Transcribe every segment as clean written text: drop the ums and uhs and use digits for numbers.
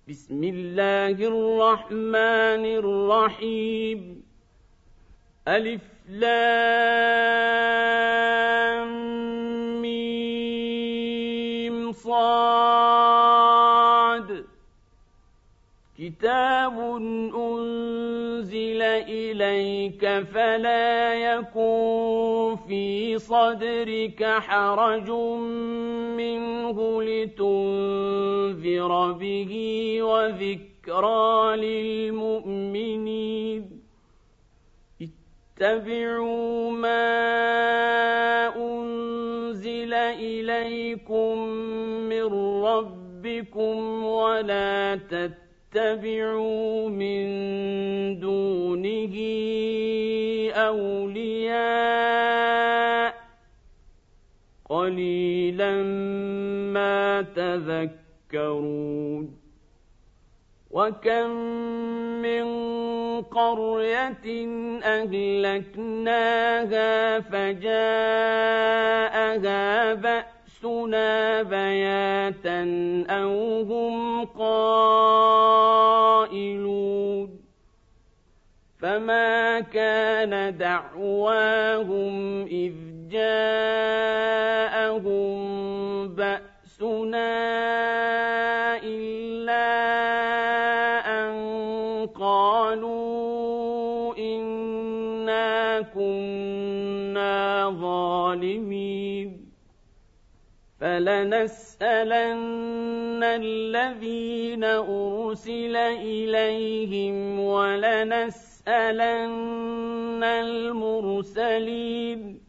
بسم الله الرحمن الرحيم ألف لام ميم صاد كتاب أنزل إليك فلا يكن في صدرك حرج منه لتنذر به وذكرى للمؤمنين اتبعوا ما أنزل إليكم من ربكم ولا تتبعوا من دونه أولياء قليلا ما تذكرون وكم من قرية أهلكناها فجاءها بأسنا بياتا أو هم قائلون فما كان دعواهم إذ جاءهم بأسنا إلا أن قالوا إنا كنا ظالمين فلنسألن الذين أرسل إليهم ولنسألن المرسلين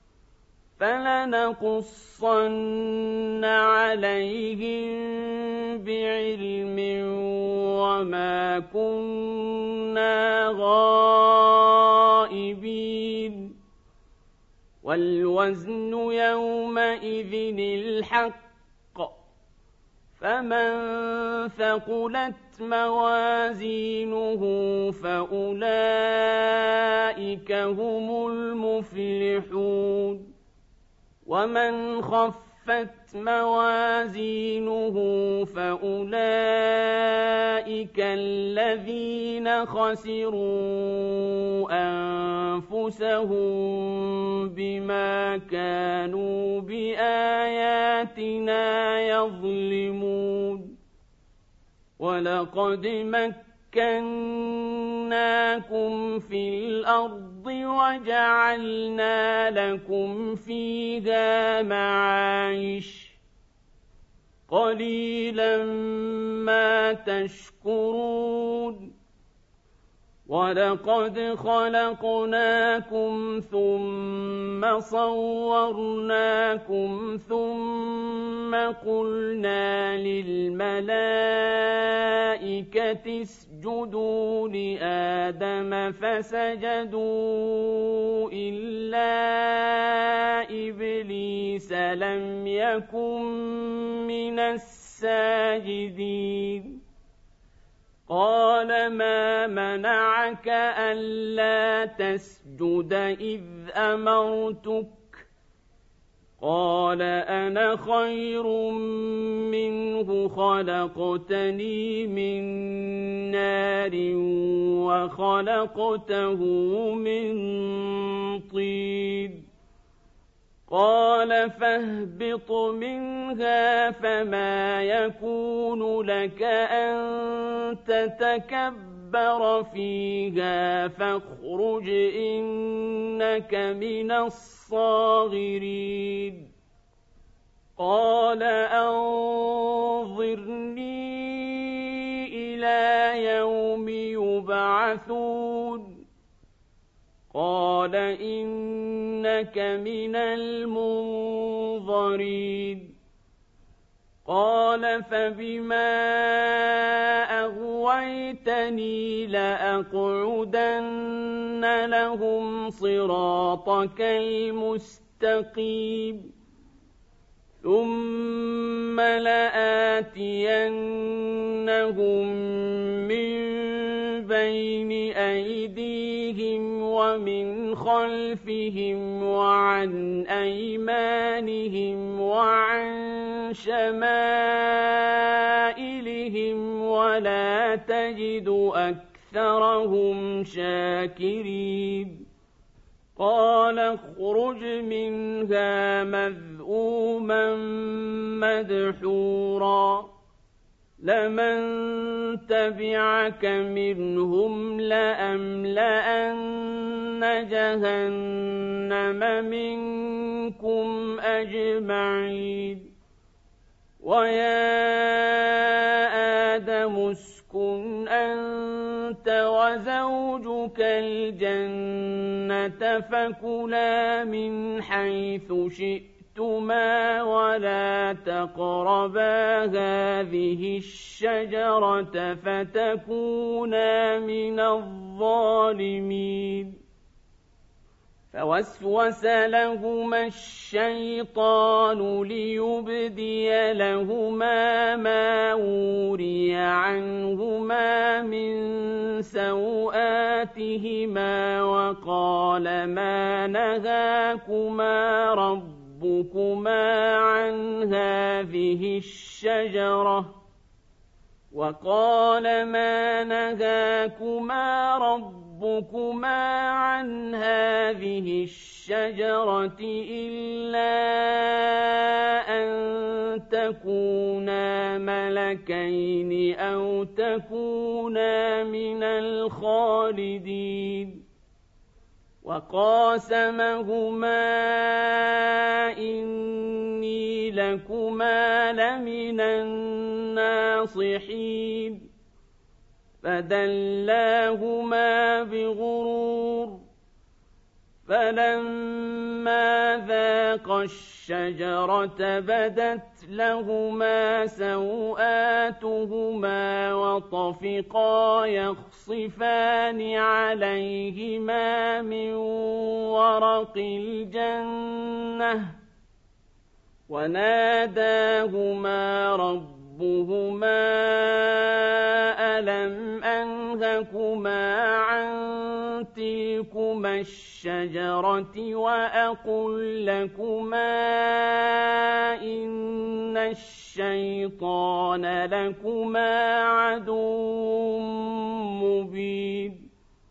فلنقصن عليهم بعلم وما كنا غائبين والوزن يومئذ الحق فمن ثقلت موازينه فأولئك هم المفلحون ومن خفت موازينه فأولئك الذين خسروا أنفسهم بما كانوا بآياتنا يظلمون ولقد مكناكم في الأرض وجعلنا لكم فيها معايش قليلا ما تشكرون ولقد خلقناكم ثم صورناكم ثم قلنا للملائكة اسجدوا لآدم فسجدوا إلا إبليس لم يكن من الساجدين قال ما منعك ألا تسجد إذ أمرتك قال أنا خير منه خلقتني من نار وخلقته من طين قال فاهبط منها فما يكون لك أن تتكبر فيها فاخرج إنك من الصاغرين قال أنظرني إلى يوم يبعثون قال إنك من المنظرين قال فبما أغويتني لأقعدن لهم صراطك المستقيم ثم لآتينهم من بين أيديهم ومن خلفهم وعن أيمانهم وعن شمائلهم تجد أكثرهم شاكرين قال اخرج منها مذءوما مدحورا لمن تبعك منهم لأملأن جهنم منكم أجمعين ويا آدم اسكن أنت وزوجك الجنة فكلا من حيث شئتما ولا تقربا هذه الشجرة فتكونا من الظالمين فوسوس لهما الشيطان ليبدي لهما ما وري عنهما من سوآتهما وقال ما نهاكما ربكما عن هذه الشجرة إلا أن تكونا ملكين أو تكونا من الخالدين وقاسمهما إني لكما لمن الناصحين فدلاهما بغرور فلما ذاقا الشجرة بدت لهما سوآتهما وطفقا يخصفان عليهما من ورق الجنة وناداهما ربهما ألم أنهكما عن تلكما الشجرة وأقل لكما إن الشيطان لكما عدو مبين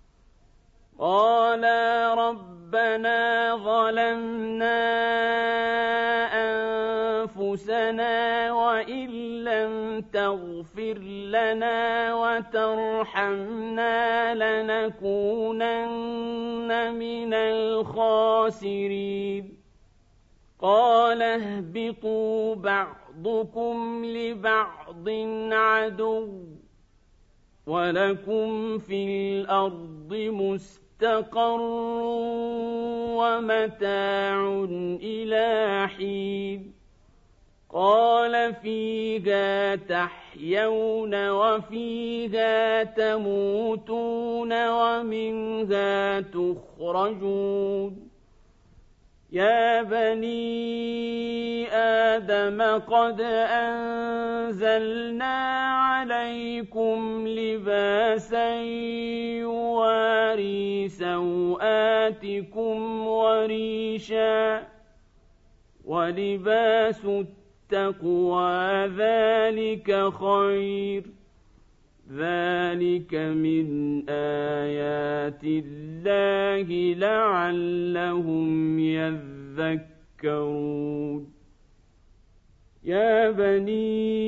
قالا ربنا ظلمنا أنفسنا وإن لم تغفر لنا وترحمنا لنكونن من الخاسرين قال اهبطوا بعضكم لبعض عدو ولكم في الأرض مستقر ومتاع إلى حين قال فيها تحيون وفيها تموتون ومنها تخرجون يا بني آدم قد أنزلنا عليكم لباسا يواري سوآتكم وريشا ولباس التقوى ذلك خير ذلك من آيات الله لعلهم يذكرون يا بني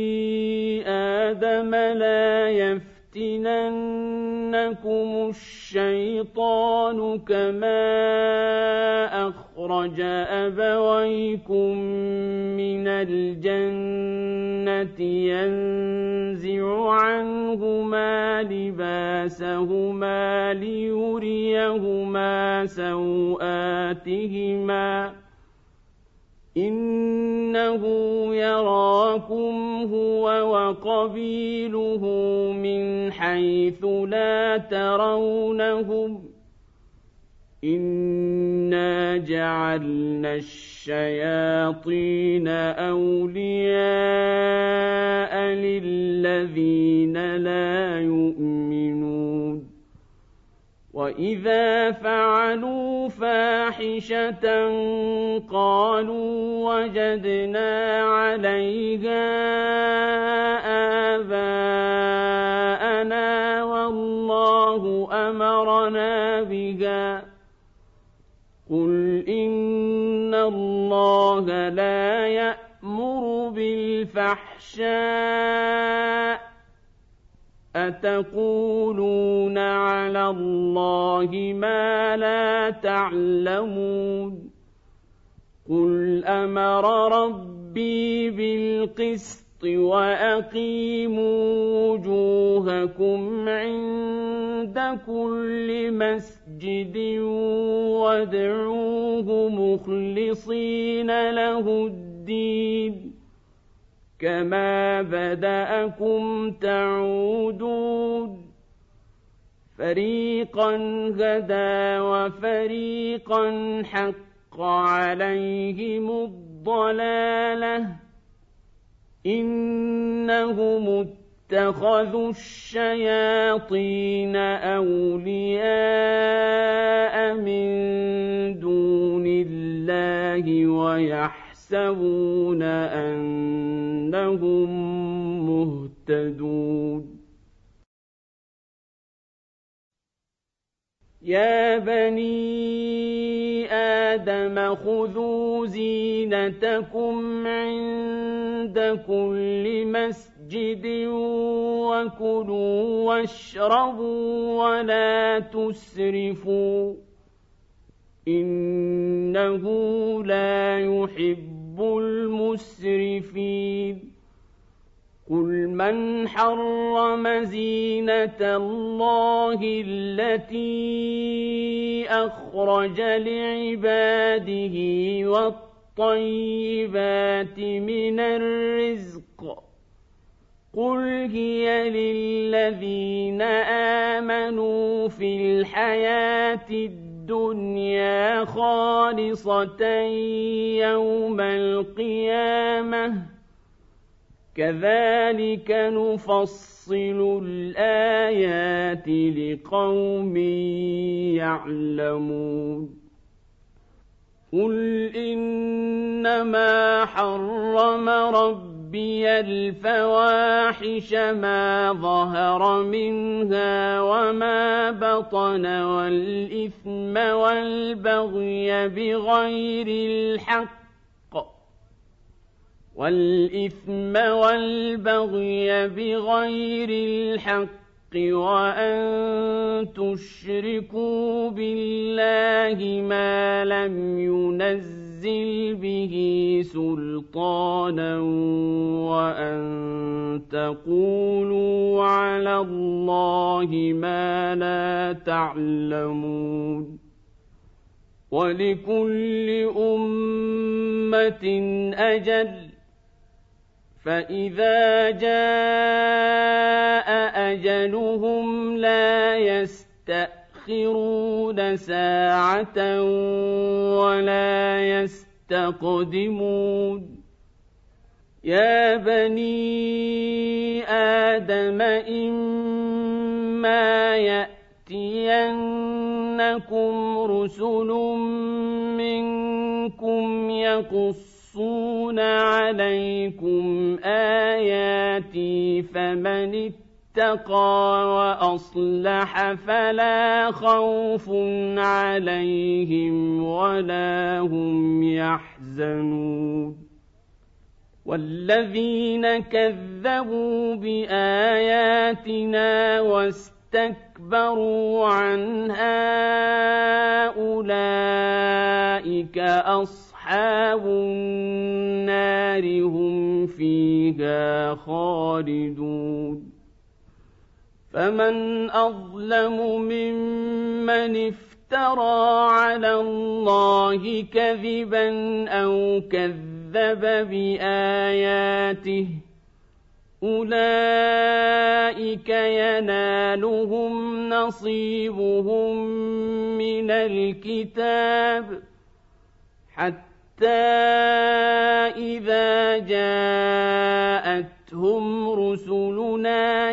آدم لا يفتننكم الشيطان كما أخرج أبويكم من الجنة ينزع عنهما لباسهما ليريهما سوآتهما إنه يراكم هو وقبيله من حيث لا ترونهم إنا جعلنا الشياطين أولياء للذين لا يؤمنون وإذا فعلوا فاحشة قالوا وجدنا عليها أمرنا بها قل إن الله لا يأمر بالفحشاء أتقولون على الله ما لا تعلمون قل أمر ربي بالقسط وأقيموا وجوهكم عند كل مسجد وادعوه مخلصين له الدين كما بدأكم تعودون فريقا هدى وفريقا حق عليهم الضلالة إنهم اتخذوا الشياطين أولياء من دون الله ويحسبون أنهم مهتدون يا بني آدم خذوا زينتكم عند كل مسجد وكلوا واشربوا ولا تسرفوا إنه لا يحب المسرفين قل من حرم زينة الله التي أخرج لعباده والطيبات من الرزق قل هي للذين آمنوا في الحياة الدنيا خالصة يوم القيامة كذلك نفصل الآيات لقوم يعلمون قل إنما حرم ربي الفواحش ما ظهر منها وما بطن والإثم والبغي بغير الحق وأن تشركوا بالله ما لم ينزل به سلطانا وأن تقولوا على الله ما لا تعلمون ولكل أمة أجل فإذا جاء أجلهم لا يستأخرون ساعة ولا يستقدمون يا بني آدم إما يأتينكم رسل منكم يقصون عليكم آياتي فمن اتقى وأصلح فلا خوف عليهم ولا هم يحزنون والذين كذبوا بآياتنا واستكبروا عنها أولئك أصحاب النار هم فيها خالدون فمن أظلم ممن افترى على الله كذبا أو كذب بآياته أولئك ينالهم نصيبهم من الكتاب حتى إذا جاءتهم رسلنا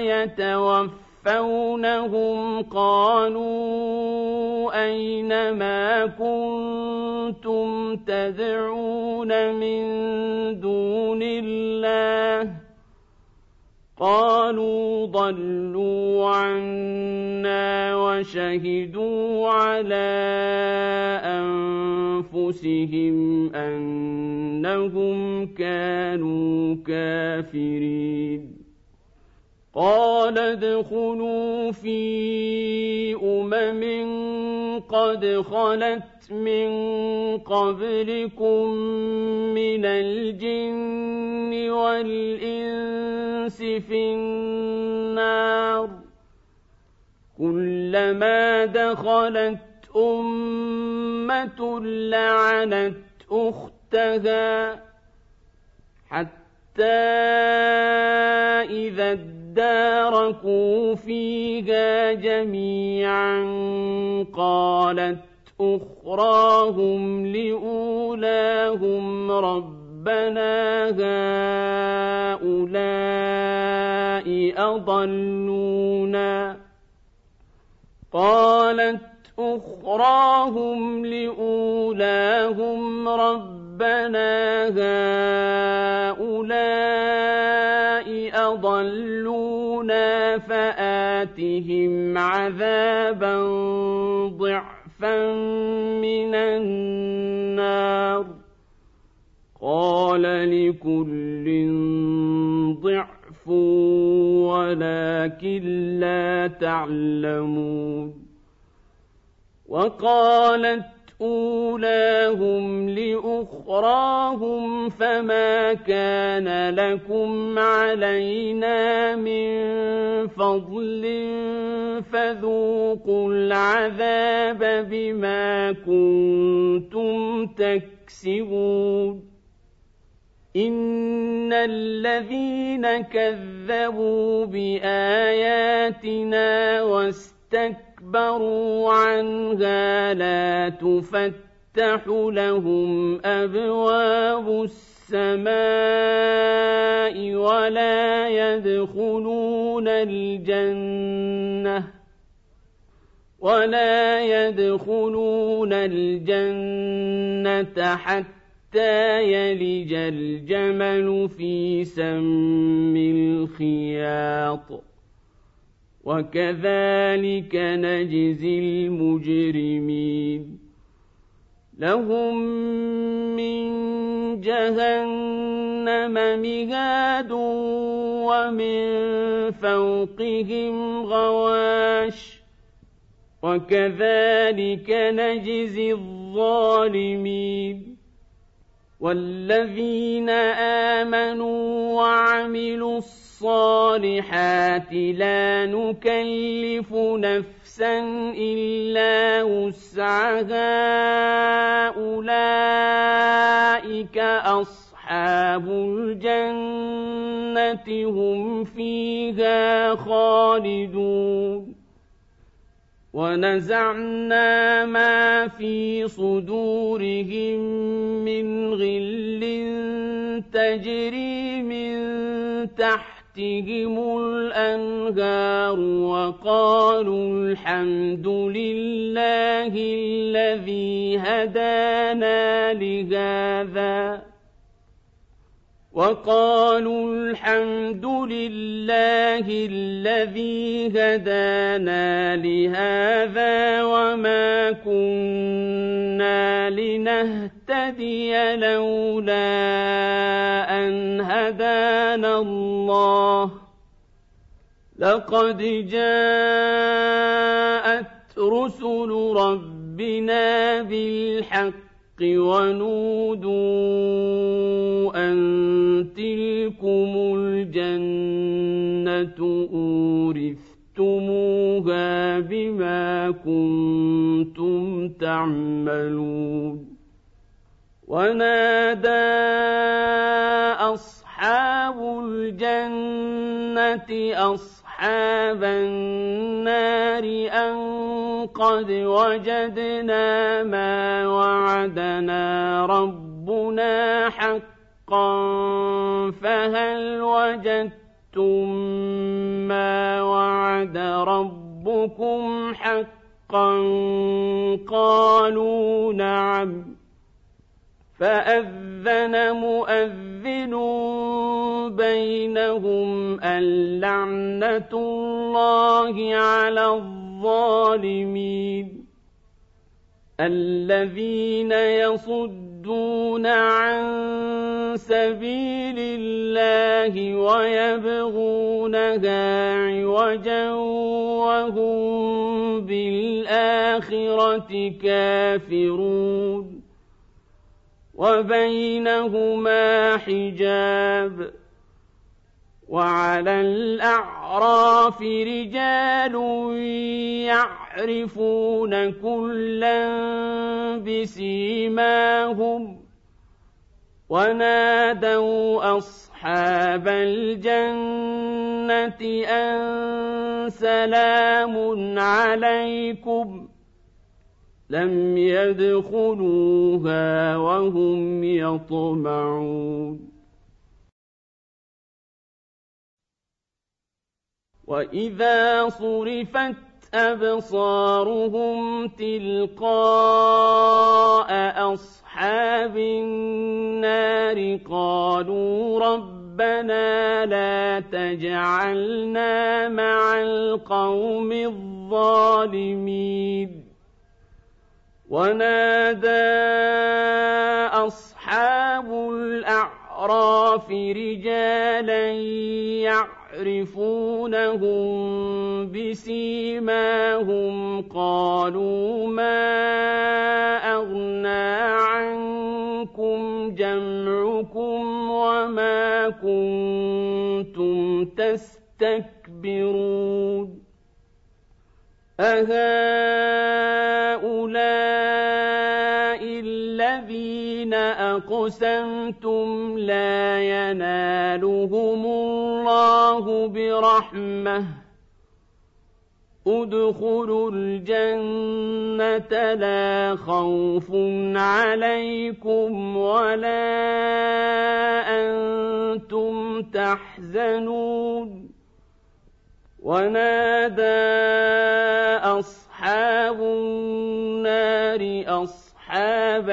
يتوفونهم قالوا أين ما كنتم تدعون من دون الله قالوا قالوا ضلوا عنا وشهدوا على أنفسهم أنهم كانوا كافرين قال ادخلوا في قد خلت من قبلكم من الجن والإنس في النار كلما دخلت أمة لعنت أختها حتى إذا اداركوا فيها جميعا قالت أخراهم لأولاهم ربنا هؤلاء أضلونا فآتهم عذابا ضعفا من النار قال لكل ضعف ولكن لا تعلمون وقالت أولاهم لأخراهم فما كان لكم علينا من فضل فذوقوا العذاب بما كنتم تكسبون إن الذين كذبوا بآياتنا واستكبروا عنها لا تفتح لهم أبواب السماء ولا يدخلون الجنة حتى يلج الجمل في سم الخياط وكذلك نجزي المجرمين لهم من جهنم مهاد ومن فوقهم غواش وكذلك نجزي الظالمين والذين آمنوا وعملوا الصالحات لا نكلف نفسا إلا وسعها أولئك أصحاب الجنة هم فيها خالدون ونزعنا ما في صدورهم من غل تجري من تحتهم الأنهار وقالوا الحمد لله الذي هدانا لهذا وما كنا لنهتدي لولا أن هدانا الله لقد جاءت رسل ربنا بالحق ونودوا أن تلكم الجنة أورثتموها بما كنتم تعملون ونادى أصحاب الجنة أصحاب النار أن قد وجدنا ما وعدنا ربنا حقا فهل وجدتم ما وعد ربكم حقا قالوا نعم فأذن مؤذن بينهم اللعنة الله على الظالمين الذين يصدون عن سبيل الله ويبغونها عوجا وهم بالآخرة كافرون وبينهما حجاب وعلى الأعراف رجال يعرفون كلا بسيماهم ونادوا أصحاب الجنة أن سلام عليكم لم يدخلوها وهم يطمعون وإذا صرفت أبصارهم تلقاء أصحاب النار قالوا ربنا لا تجعلنا مع القوم الظالمين ونادى أصحاب الأعراف رجالا يعرفونهم بسيماهم قالوا ما أغنى عنكم جمعكم وما كنتم تستكبرون أهؤلاء الذين أقسمتم لا ينالهم الله برحمة ادخلوا الجنة لا خوف عليكم ولا أنتم تحزنون ونادى أصحاب النار أصحاب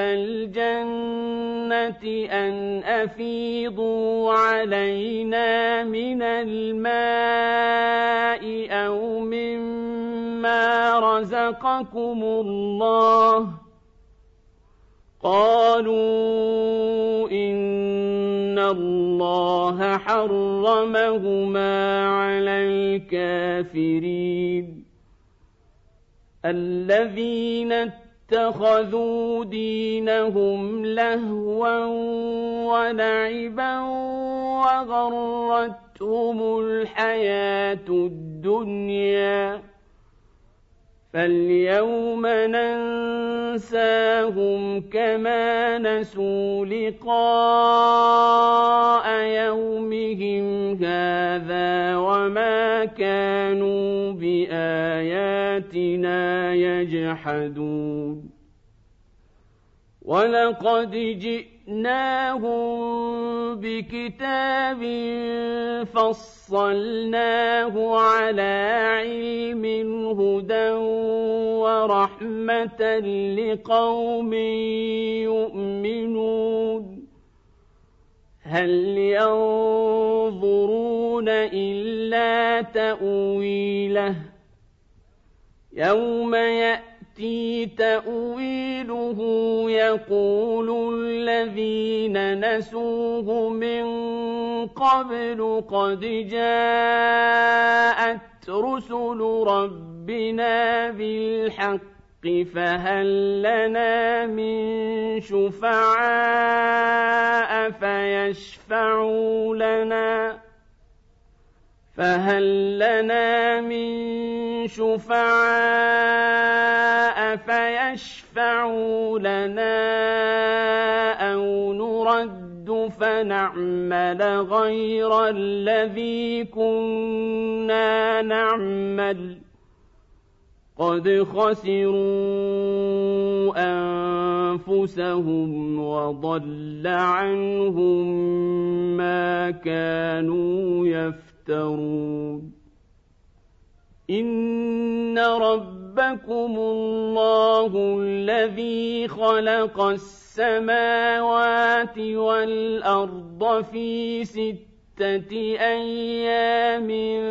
الجنة أن أفيضوا علينا من الماء أو مما رزقكم الله قالوا إن الله حرمهما على الكافرين الذين اتخذوا دينهم لهوا ولعبا وغرتهم الحياة الدنيا فاليوم ننساهم كما نسوا لقاء يومهم هذا وما كانوا بآياتنا يجحدون ولقد جئناهم بكتاب فصلناه على علم هدى ورحمة لقوم يؤمنون هل ينظرون إلا تأويله يوم يأتي تأويله يقول الذين نسوه من قبل قد جاءت رسل ربنا بالحق فهل لنا من شفعاء فيشفعوا لنا أو نرد فنعمل غير الذي كنا نعمل قد خسروا أنفسهم وضل عنهم ما كانوا يفترون إن ربكم الله الذي خلق السماوات السماوات والأرض في 6 أيام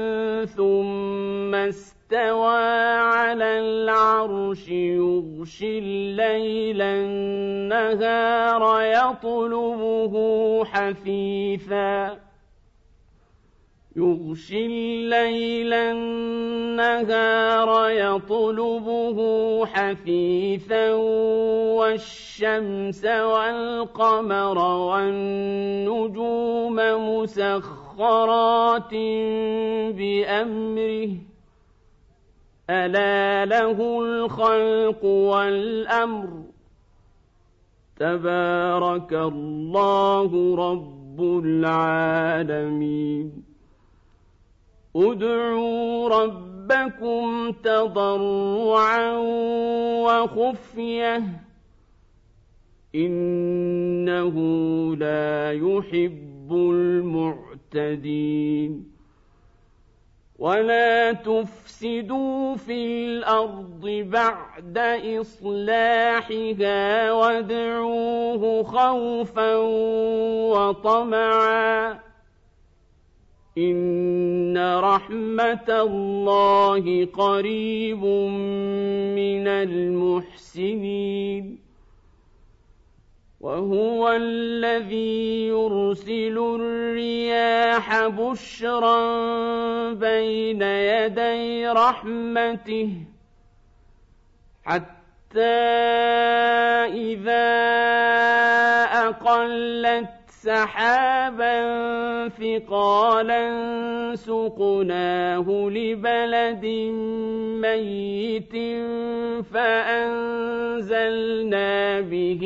ثم استوى على العرش يغشي الليل النهار يطلبه حثيثا والشمس والقمر والنجوم مسخرات بأمره ألا له الخلق والأمر تبارك الله رب العالمين ادعوا ربكم تضرعا وخفية إنه لا يحب المعتدين ولا تفسدوا في الأرض بعد إصلاحها وادعوه خوفا وطمعا إن رحمة الله قريب من المحسنين وهو الذي يرسل الرياح بشرا بين يدي رحمته حتى إذا أقلت سحابا ثقالا سقناه لبلد ميت فأنزلنا به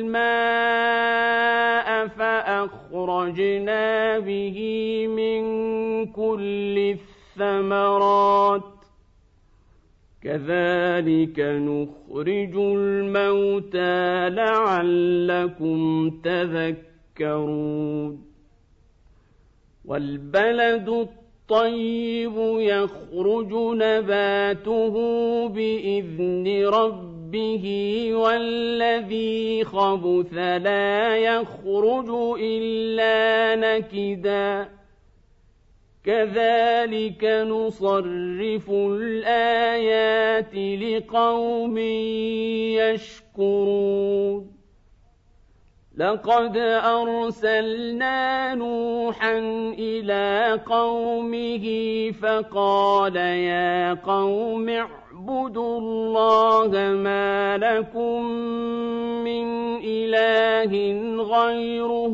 الماء فأخرجنا به من كل الثمرات كذلك نخرج الموتى لعلكم تذكرون والبلد الطيب يخرج نباته بإذن ربه والذي خبث لا يخرج إلا نكدا كذلك نصرف الآيات لقوم يشكرون لقد أرسلنا نوحا إلى قومه فقال يا قوم اعبدوا الله ما لكم من إله غيره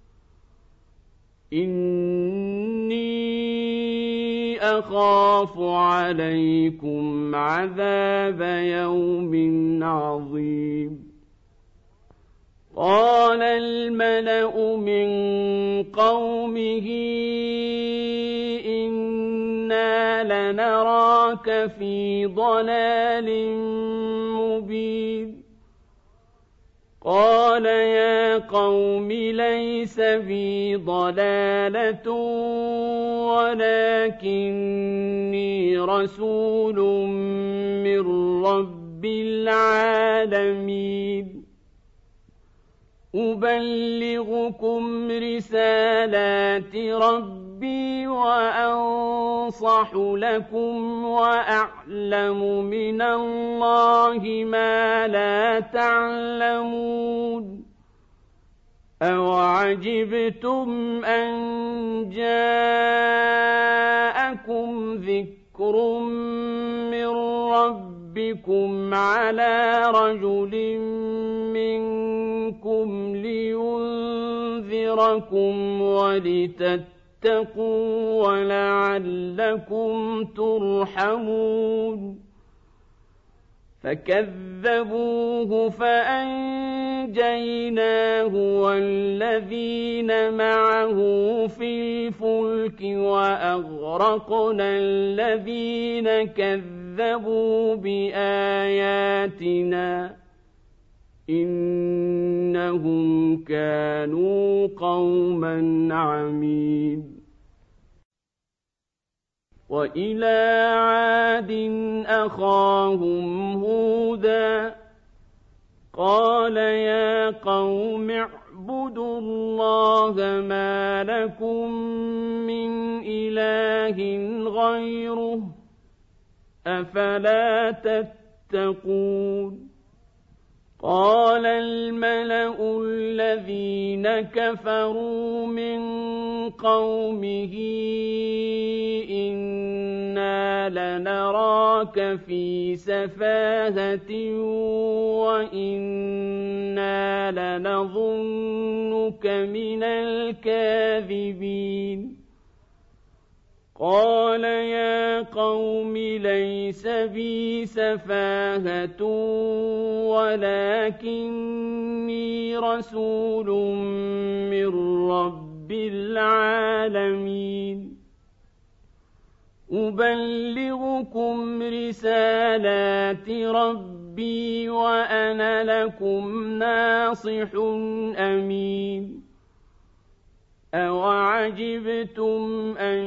إني أخاف عليكم عذاب يوم عظيم قال الملأ من قومه إنا لنراك في ضلال مبين قال يا قوم ليس بي ضلالة ولكني رسول من رب العالمين أبلغكم رسالات ربي وأنصح لكم وأعلم من الله ما لا تعلمون أوعجبتم أن جاءكم ذكر من ربكم على رجل منكم لينذركم ولتتقوا ولعلكم ترحمون فكذبوه فأنجيناه والذين معه في الفلك وأغرقنا الذين كذبوا بآياتنا إنهم كانوا قوما عمين وإلى عاد أخاهم هودا قال يا قوم اعبدوا الله ما لكم من إله غيره أفلا تتقون قال الملأ الذين كفروا من قومه إنا لنراك في سفاهة وإنا لنظنك من الكاذبين قال يا قوم ليس بي سفاهة ولكني رسول من رب العالمين أبلغكم رسالات ربي وأنا لكم ناصح أمين أوعجبتم أن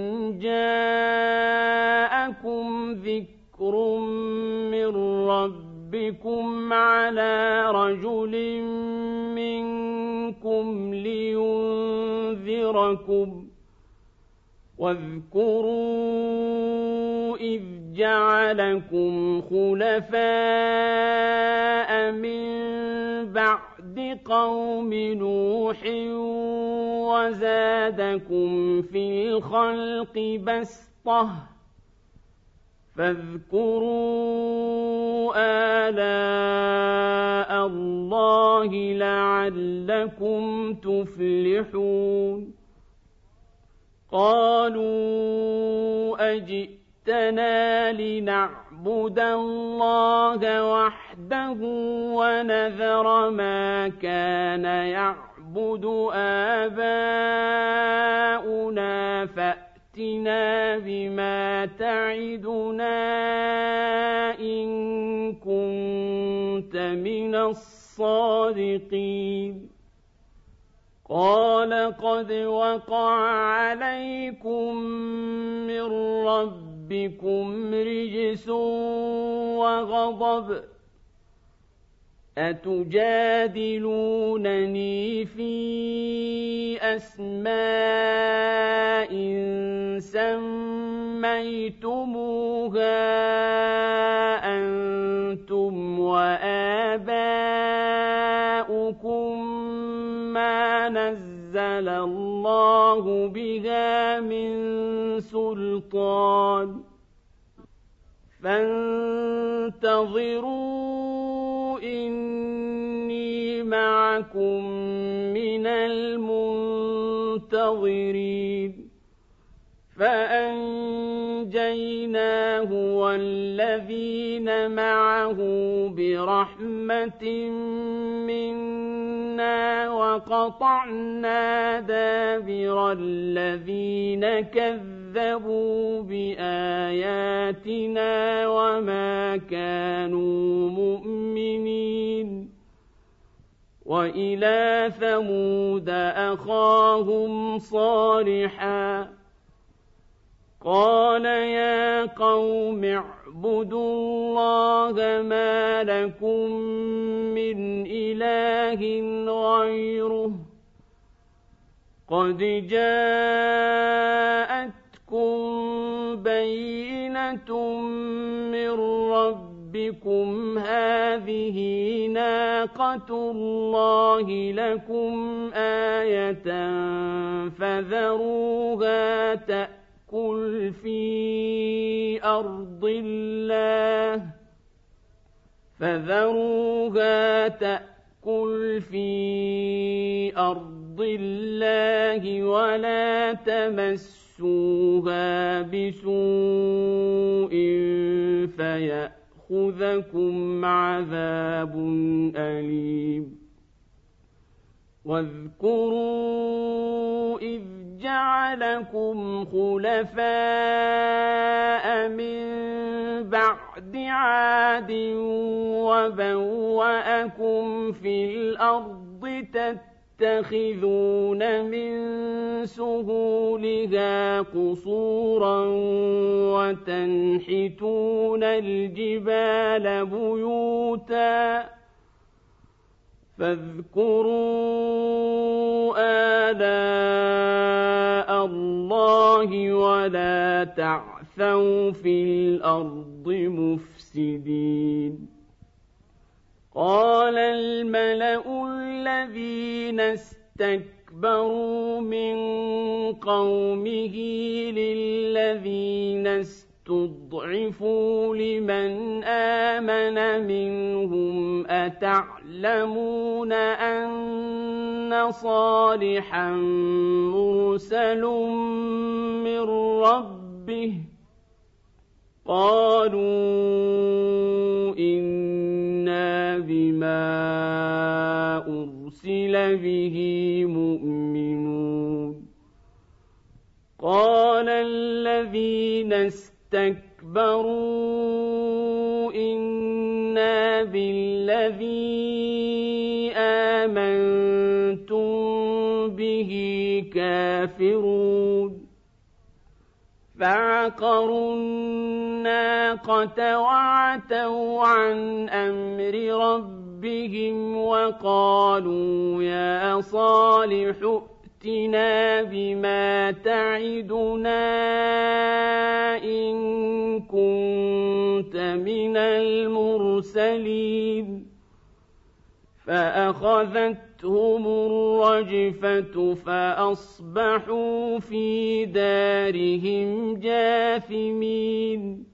جاءكم ذكر من ربكم على رجل منكم لينذركم واذكروا إذ جعلكم خلفاء من بعد قوم نوح وزادكم في الخلق بسطة فاذكروا آلاء الله لعلكم تفلحون قالوا أجئتنا لنعبد الله وحده ونذر ما كان يعبد آباؤنا فأتنا بما تعدنا إن كنت من الصادقين قال قد وقع عليكم من ربكم رجس وغضب أتجادلونني في أسماء سميتموها أنتم وآباؤكم ما نزل الله بها من سلطان فانتظروا إني معكم من المنتظرين فأنجيناه والذين معه برحمة منا وقطعنا دابر الذين كذبوا بآياتنا وما كانوا مؤمنين وإلى ثمود أخاهم صالحا قال يا قوم اعبدوا الله ما لكم من إله غيره قد جاءتكم بينة من ربكم هذه ناقة الله لكم آية فذروها تأكل في أرض الله ولا تمسوها بسوء فيأخذكم عذاب أليم واذكروا إذ جعلكم خلفاء من بعد عاد وبوأكم في الأرض تتخذون من سهولها قصورا وتنحتون الجبال بيوتا فاذكروا آلاء الله ولا تعثوا في الأرض مفسدين قال الملأ الذين استكبروا من قومه للذين استضعفوا لمن آمن منهم أتعلمون أن صالحا مرسل من ربه قالوا إنا بما أرسل به مؤمنون قال الذين استكبروا إنا بالذي آمنتم به كافرون فعقروا الناقة وعتوا عن أمر ربهم وقالوا يا صالح ائتنا بما تعدنا إن كنت من المرسلين فأخذتهم الرجفة فأصبحوا في دارهم جاثمين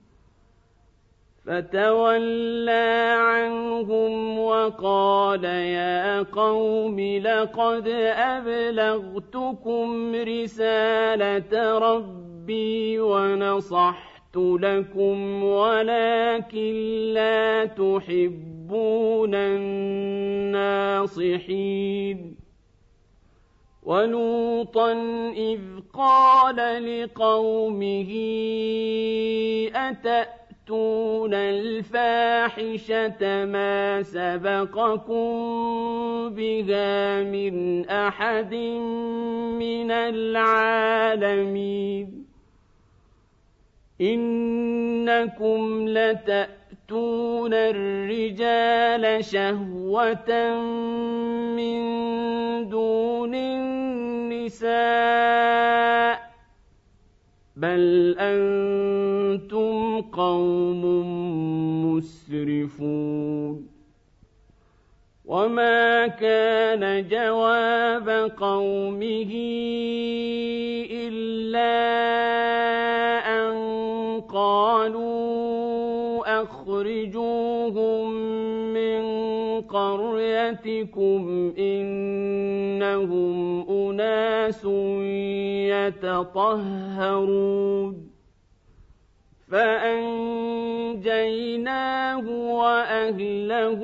فتولى عنهم وقال يا قوم لقد أبلغتكم رسالة ربي ونصحت لكم ولكن لا تحبون الناصحين ولوطا إذ قال لقومه أتأتون الفاحشة ما سبقكم بها من أحد من العالمين إنكم لتأتون الرجال شهوة من دون النساء بل أنتم قوم مسرفون وما كان جواب قومه إلا أن قالوا أخرجوهم من قريتكم إنهم أناس يتطهرون فأنجيناه وأهله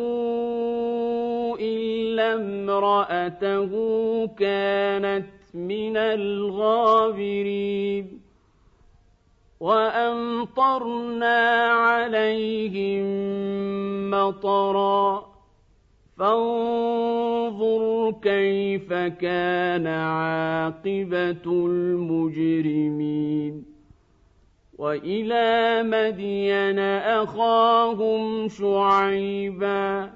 إلا امرأته كانت من الغابرين وأمطرنا عليهم مطرا فانظر كيف كان عاقبة المجرمين وإلى مدين أخاهم شعيبا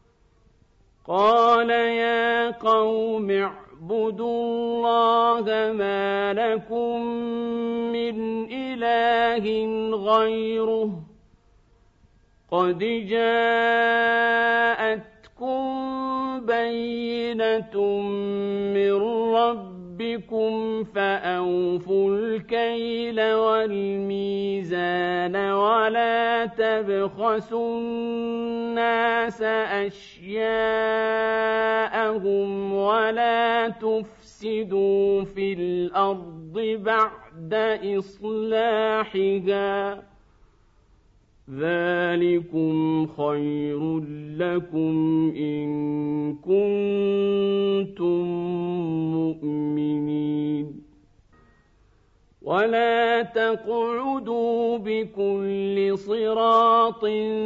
قال يا قوم اعبدوا الله ما لكم من إله غيره قد جاءتكم بينة من ربكم فأوفوا الكيل والميزان ولا تبخسوا الناس أشياءهم ولا تفسدوا في الأرض بعد إصلاحها ذلكم خير لكم إن كنتم مؤمنين ولا تقعدوا بكل صراط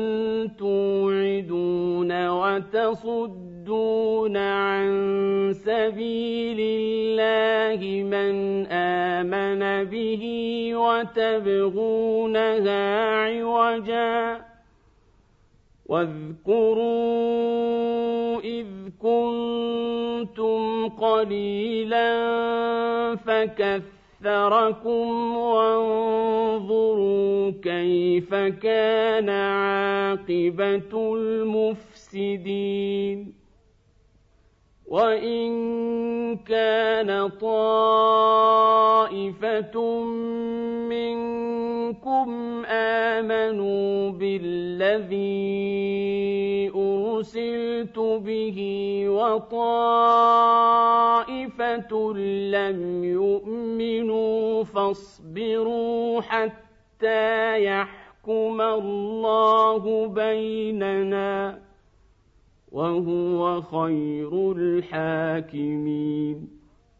توعدون وتصدون عن سبيل الله من آمن به وتبغونها عوجا واذكروا إذ كنتم قليلا فكثركم وانظروا كيف كان عاقبة المفسدين وإن كان طائفة منكم آمنوا بالذي أرسلت به وطائفة لم يؤمنوا فاصبروا حتى يحكم الله بيننا وهو خير الحاكمين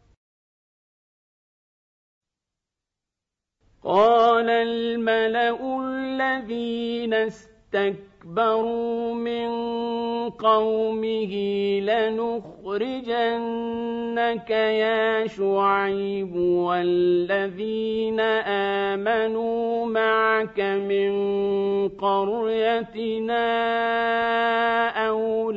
قال الملأ الذين استكبروا من قومه لنخرجنك يا شعيب والذين آمنوا معك من قريتنا أو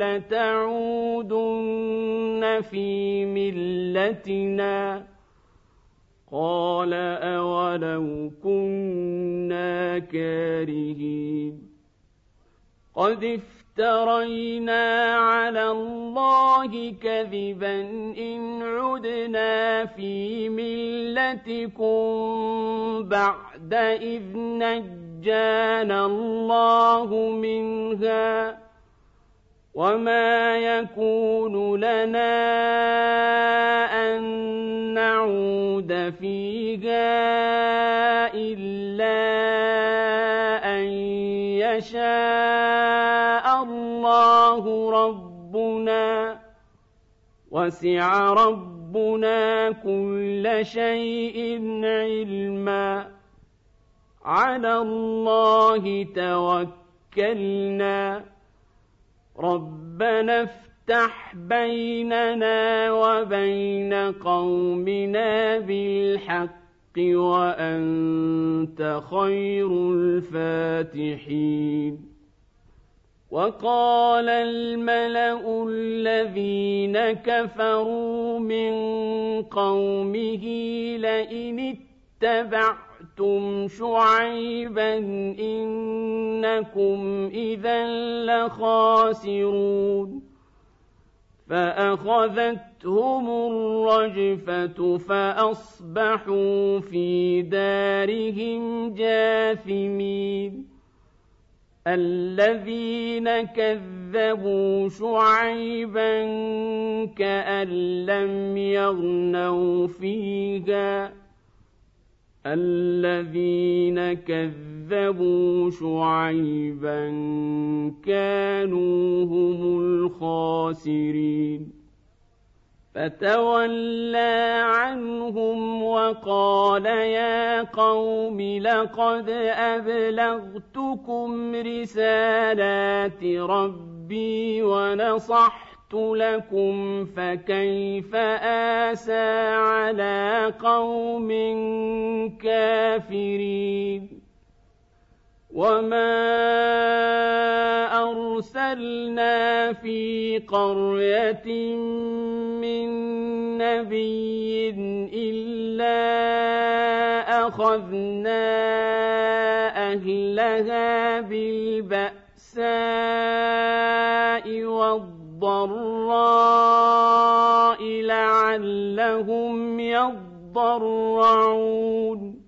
لتعودن في ملتنا قال أولو كنا كارهين قد افترينا على الله كذبا إن عدنا في ملتكم بعد إذ نجانا الله منها وما يكون لنا أن نعود فيها إلا أن يشاء الله ربنا وسع ربنا كل شيء علما على الله توكلنا ربنا افتح بيننا وبين قومنا بالحق وأنت خير الفاتحين وقال الملأ الذين كفروا من قومه لئن اتبعتم شعيبا إنكم إذا لخاسرون فأخذتهم الرجفة فأصبحوا في دارهم جاثمين الذين كذبوا شعيبا كأن لم يغنوا فيها الذين كذبوا شعيبا كانوا هم الخاسرين فتولى عنهم وقال يا قوم لقد أبلغتكم رسالات ربي ونصحت لكم فكيف آسى على قوم كافرين وما أرسلنا في قرية من نبي إلا أخذنا أهلها بالبأساء والضراء لعلهم يضرعون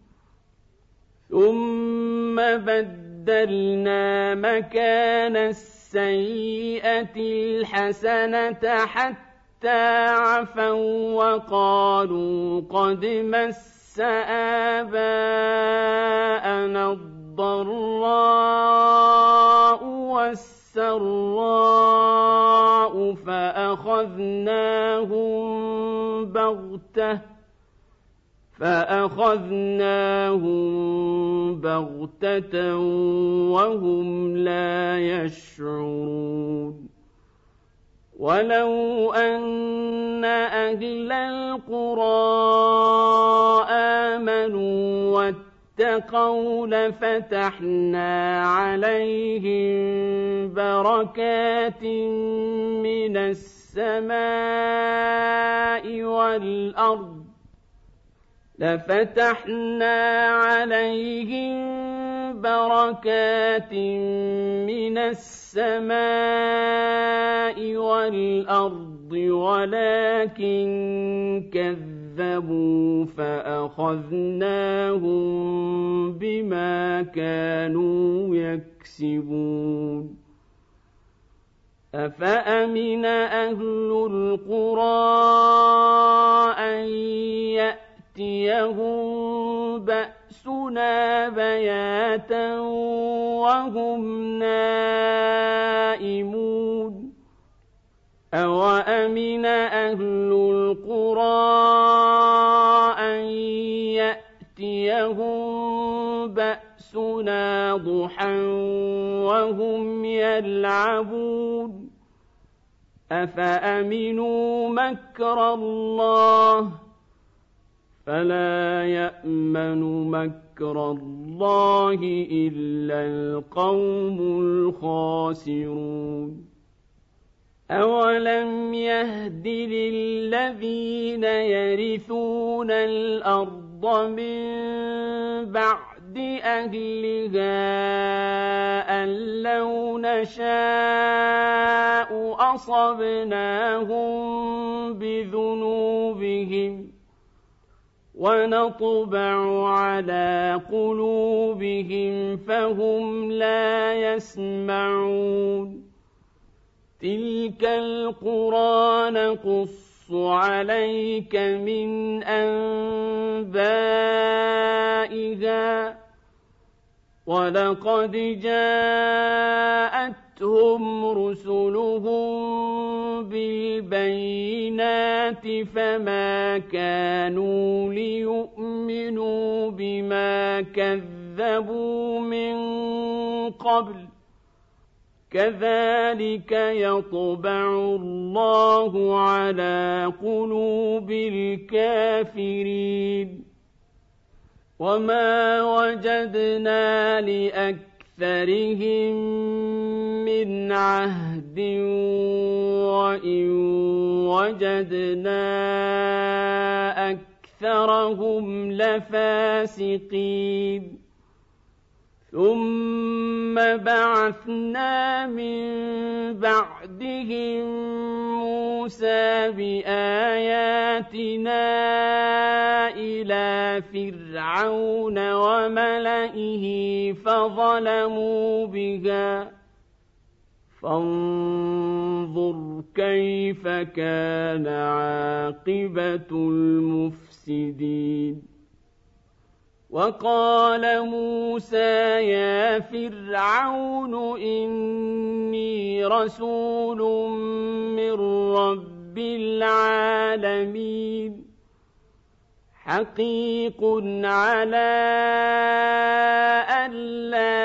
ثم بدلنا مكان السيئة الحسنة حتى عفوا وقالوا قد مس آباءنا الضراء والسراء فأخذناهم بغتة وهم لا يشعرون ولو أن أهل القرى آمنوا اتقوا لفتحنا عليهم بركات من السماء والأرض ولكن كذبوا فأخذناهم بما كانوا يكسبون أفأمن أهل القرى أن يأتيهم بأسنا بياتا وهم نائمون أوأمن أهل القرى أن يأتيهم بأسنا ضحى وهم يلعبون أفأمنوا مكر الله فلا يأمن مكر الله إلا القوم الخاسرون أولم يهد للذين يرثون الأرض من بعد أهلها أن لو نشاء أصبناهم بذنوبهم ونطبع على قلوبهم فهم لا يسمعون تلك القرى نقص عليك من أنبائها ولقد جاءتهم رسلهم بالبينات فما كانوا ليؤمنوا بما كذبوا من قبل كذلك يطبع الله على قلوب الكافرين وما وجدنا لأكثرهم من عهد وإن وجدنا أكثرهم لفاسقين ثم بعثنا من بعدهم موسى بآياتنا إلى فرعون وملئه فظلموا بها فانظر كيف كان عاقبة المفسدين وقال موسى يا فرعون إني رسول من رب العالمين حقيق على ألا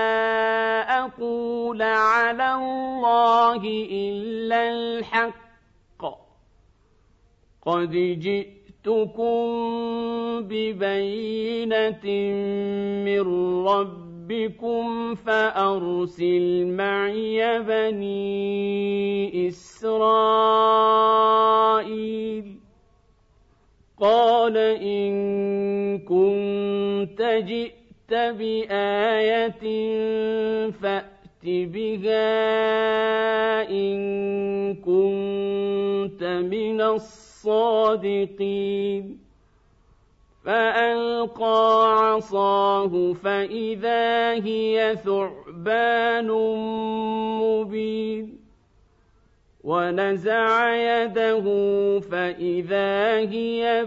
أقول على الله إلا الحق قد جئتكم ببينة من ربكم فأرسل معي بني إسرائيل قال إن كنت جئت بآية فأت بها إن كنت من الصادقين فألقى عصاه فإذا هي ثعبان مبين ونزع يده فإذا هي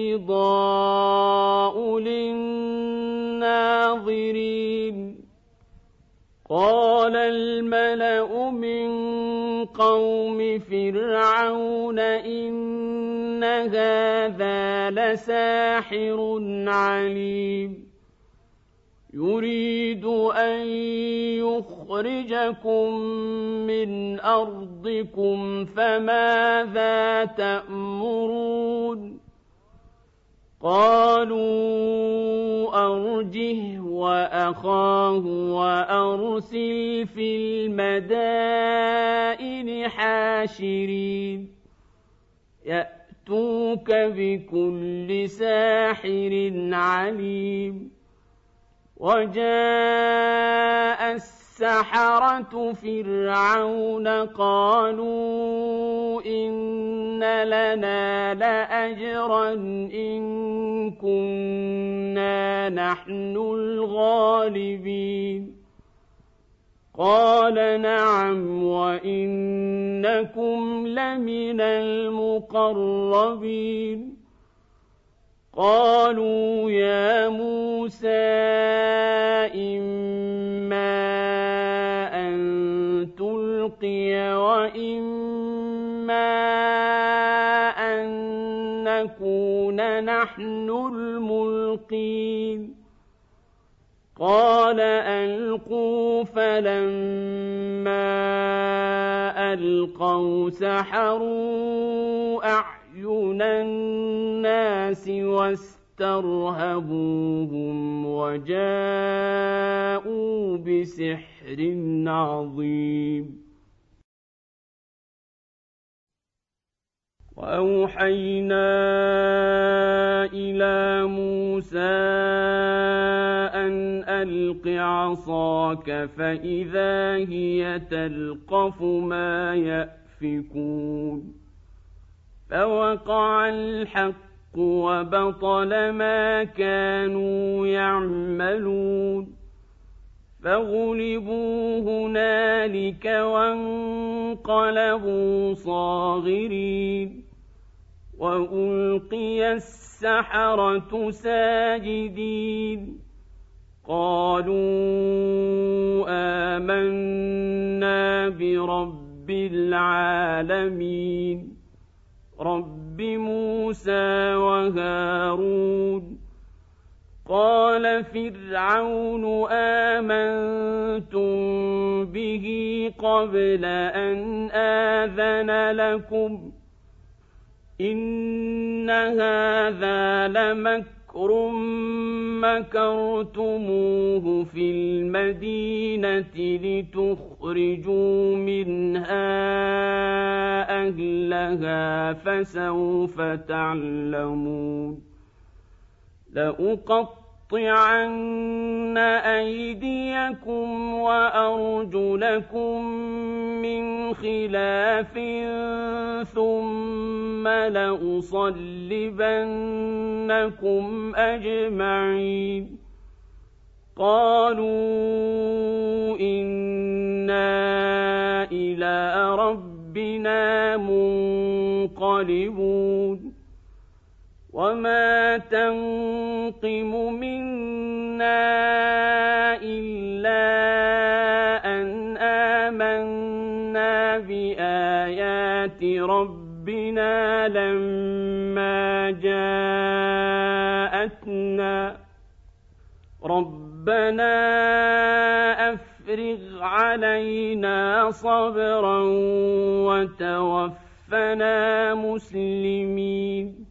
بيضاء للناظرين قال الملأ من قوم فرعون إن هذا لساحر عليم يريد أن يخرجكم من أرضكم فماذا تأمرون قالوا أرجه وأخاه وأرسل في المدائن حاشرين يأتوك بكل ساحر عليم وجاء السحرة فرعون قالوا إن لنا لأجرا إن كنا نحن الغالبين قال نعم وإنكم لمن المقربين قالوا يا موسى إما أن تلقي وإما أن نكون نحن الملقين قال ألقوا فلما ألقوا سحروا أعين الناس واسترهبوهم وجاءوا بسحر عظيم وأوحينا إلى موسى أن ألق عصاك فإذا هي تلقف ما يأفكون فوقع الحق وبطل ما كانوا يعملون فغلبوا هنالك وانقلبوا صاغرين وألقي السحرة ساجدين قالوا آمنا برب العالمين رب موسى وهارون قال فرعون آمنتم به قبل أن آذن لكم إن هذا لمكر مكرتموه في المدينة لتخرجوا منها أهلها فسوف تعلمون لأقطعن أيديكم وأرجلكم من خلاف ثم لأصلبنكم أجمعين قالوا إنا إلى ربنا منقلبون وما تنقم منا إلا أن آمنا بآيات ربنا لما جاءتنا ربنا أفرغ علينا صبرا وتوفنا مسلمين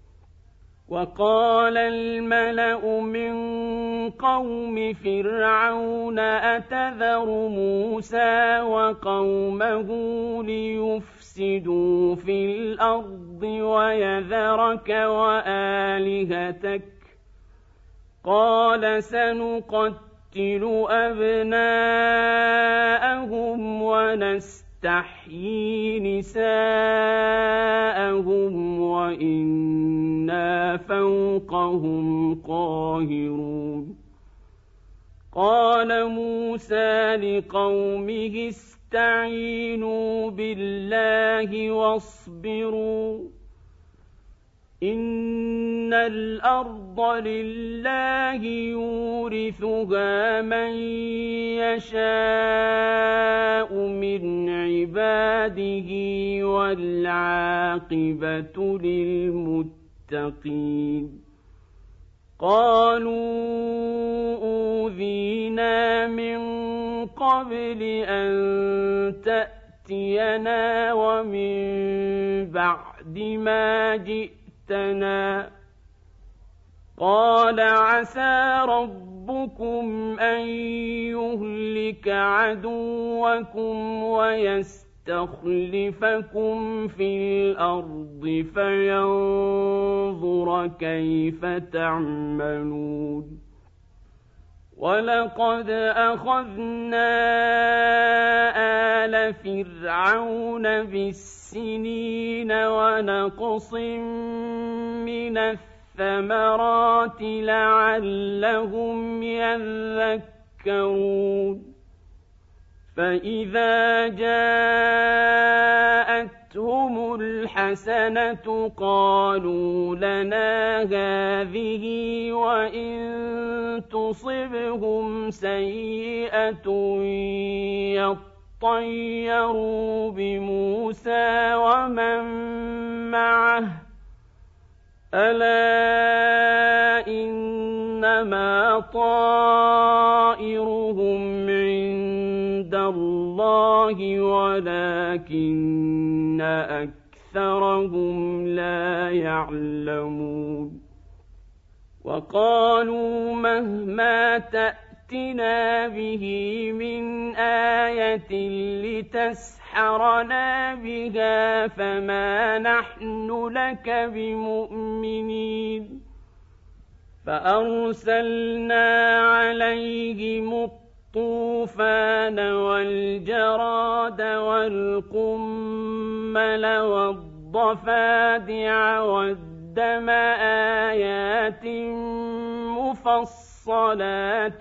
وقال الملأ من قوم فرعون أتذر موسى وقومه ليفسدوا في الأرض ويذرك وآلهتك قال سنقتل أبناءهم ونستحيي نساءهم وإنا فوقهم قاهرون قال موسى لقومه استعينوا بالله واصبروا إن الأرض لله يورثها من يشاء من عباده والعاقبة للمتقين قالوا أوذينا من قبل أن تأتينا ومن بعد ما جئتنا قال عسى ربكم أن يهلك عدوكم ويستخلفكم في الأرض فينظر كيف تعملون ولقد أخذنا آل فرعون بالسنين ونقص من الثمرات لعلهم يذكرون فإذا جاءتهم الحسنة قالوا لنا هذه وإن تصبهم سيئة يطيروا بموسى ومن معه ألا إنما طائرهم عند الله ولكن أكثرهم لا يعلمون وقالوا مهما تأتنا به من آية لتسحرنا بها فما نحن لك بمؤمنين فأرسلنا عليهم الطوفان والجراد والقمل والضفادع والدم آيات مفصلات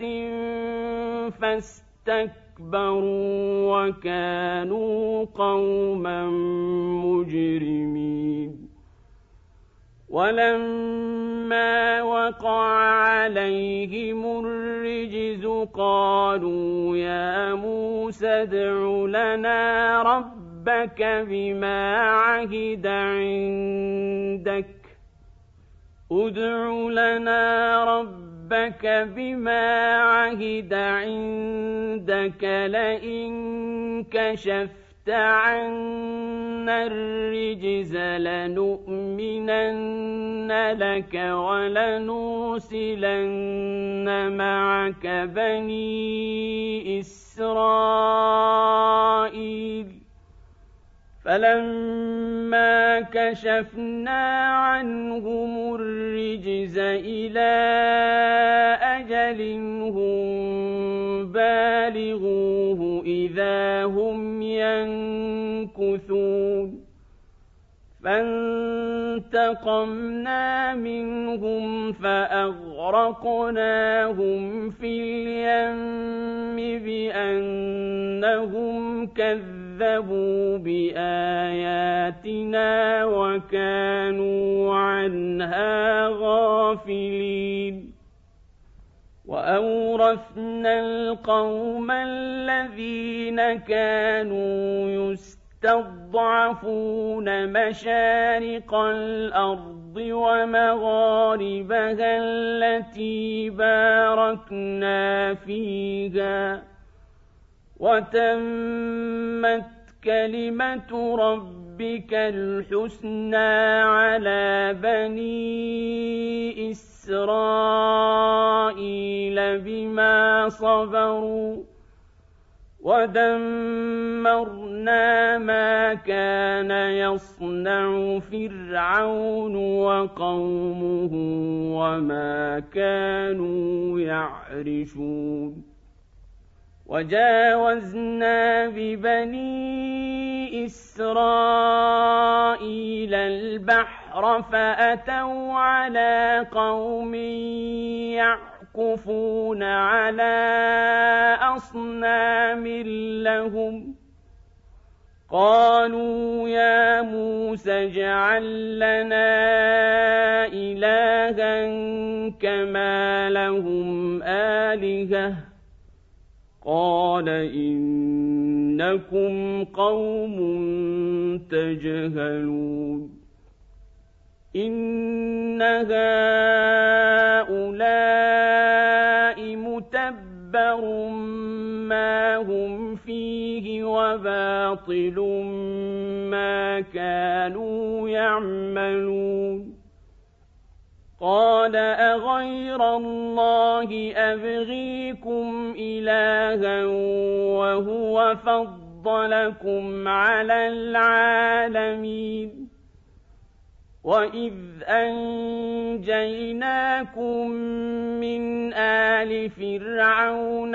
فاستكبروا وكانوا قوما مجرمين ولما وقع عليهم الرجز قالوا يا موسى ادع لنا ربك بما عهد عندك لئن كشفت عنا الرجز لنؤمنن لك ولنرسلن معك بني إسرائيل فلما كشفنا عنهم الرجز إلى أجل هم بالغوه إذا هم ينكثون فانتقمنا منهم فأغرقناهم في اليم بأنهم كذبوا بآياتنا وكانوا عنها غافلين وأورثنا القوم الذين كانوا يستضعفون مشارق الأرض ومغاربها التي باركنا فيها وتمت كلمة ربك الحسنى على بني إسرائيل بما صبروا ودمرنا ما كان يصنع فرعون وقومه وما كانوا يعرشون وجاوزنا ببني إسرائيل البحر فأتوا على قوم يعكفون على أصنام لهم قالوا يا موسى اجعل لنا إلها كما لهم آلهة قال إنكم قوم تجهلون إن هؤلاء متبر ما هم فيه وباطل ما كانوا يعملون قال أغير الله أبغيكم إلها وهو فضلكم على العالمين وإذ أنجيناكم من آل فرعون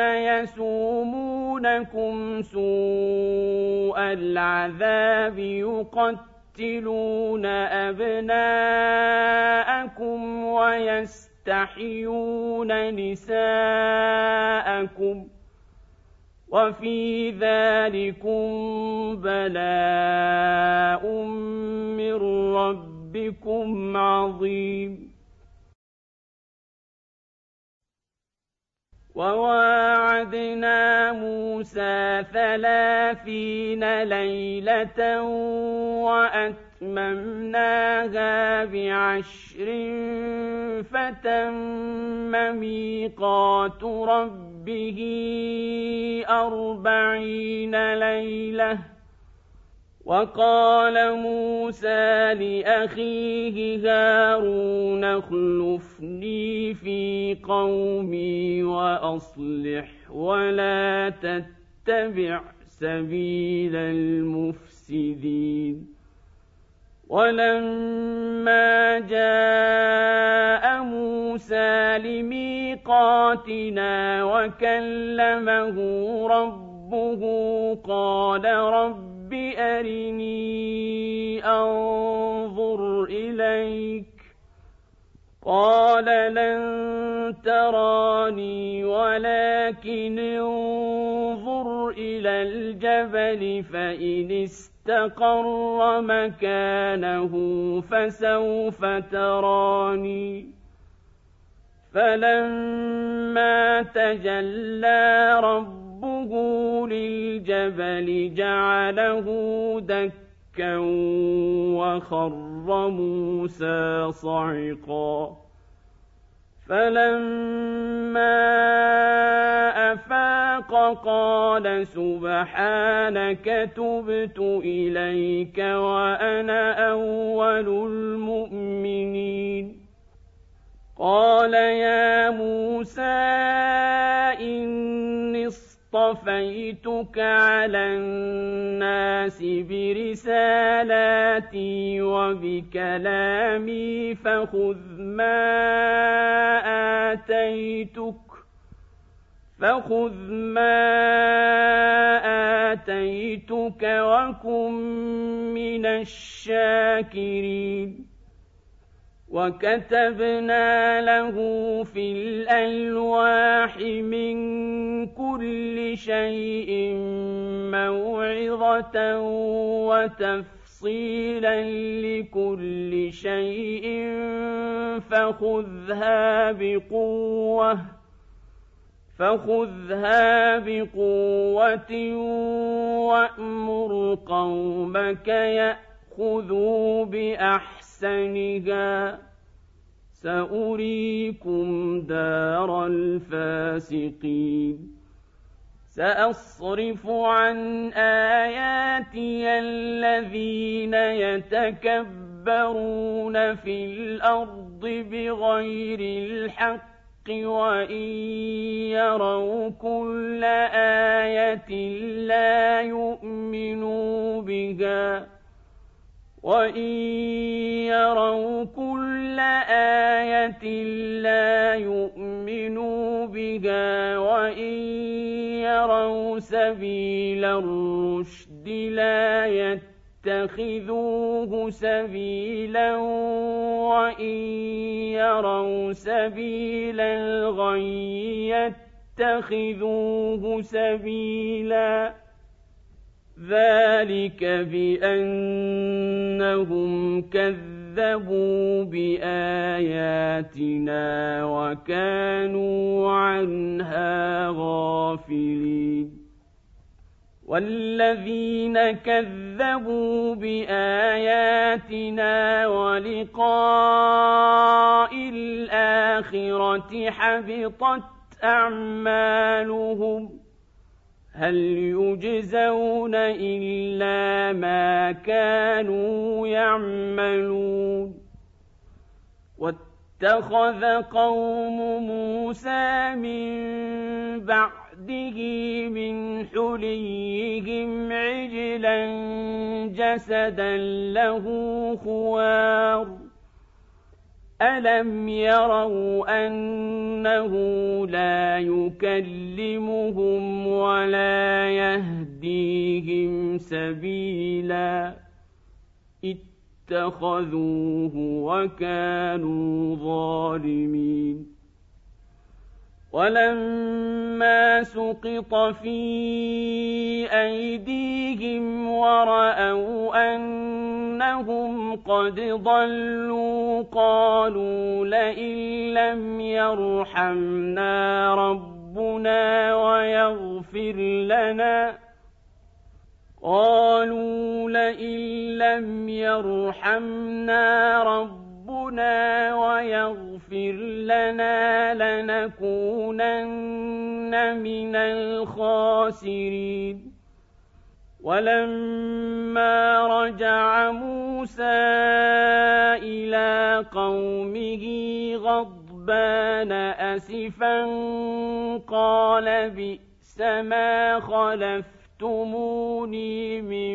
يسومونكم سوء العذاب يقتلون أبناءكم ويستحيون نساءكم وفي ذلكم بلاء من ربكم عظيم وواعدنا موسى 30 ليلة وأتممناها ب10 فتم ميقات ربه 40 ليلة وقال موسى لأخيه هارون اخلفني في قومي وأصلح ولا تتبع سبيل المفسدين ولما جاء موسى لميقاتنا وكلمه ربه قال رب أرني أنظر إليك قال لن تراني ولكن انظر إلى الجبل فإن استقر مكانه فسوف تراني فلما تجلى ربه للجبل جعله دكا وخر موسى صعقا فلما أفاق قال سبحانك تبت إليك وأنا أول المؤمنين قال يا موسى إني اصطفيتك على الناس برسالاتي وبكلامي فخذ ما آتيتك وكن من الشاكرين وكتبنا له في الألواح من كل شيء موعظة وتفصيلا لكل شيء فخذها بقوة وأمر قومك يأخذوا بأحسنها سأريكم دار الفاسقين سأصرف عن آياتي الذين يتكبرون في الأرض بغير الحق وإن يروا كل آية لا يؤمنوا بها وإن يروا كل آية لا يؤمنوا بها وإن يروا سبيل الرشد لا يتخذوه سبيلا وإن يروا سبيل الغي يتخذوه سبيلا ذلك بأنهم كذبوا بآياتنا وكانوا عنها غافلين والذين كذبوا بآياتنا ولقاء الآخرة حبطت أعمالهم هل يجزون إلا ما كانوا يعملون اتخذ قوم موسى من بعده من حليهم عجلا جسدا له خوار ألم يروا أنه لا يكلمهم ولا يهديهم سبيلا اتخذوه وكانوا ظالمين ولما سقط في أيديهم ورأوا أنهم قد ضلوا قالوا لئن لم يرحمنا ربنا ويغفر لنا لنكونن من الخاسرين ولما رجع موسى إلى قومه غضبان أسفا قال بئس ما خلفتموني من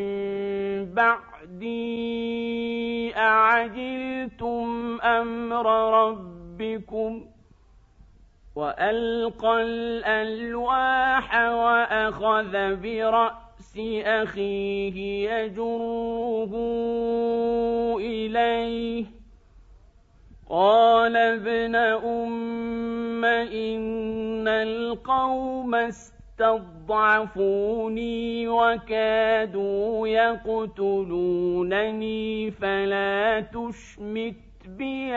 بعدي أعجلتم أمر ربكم وألقى الألواح وأخذ برأس أخيه يجره إليه قال ابن أم إن القوم استضعفوني وكادوا يقتلونني فلا تشمت بي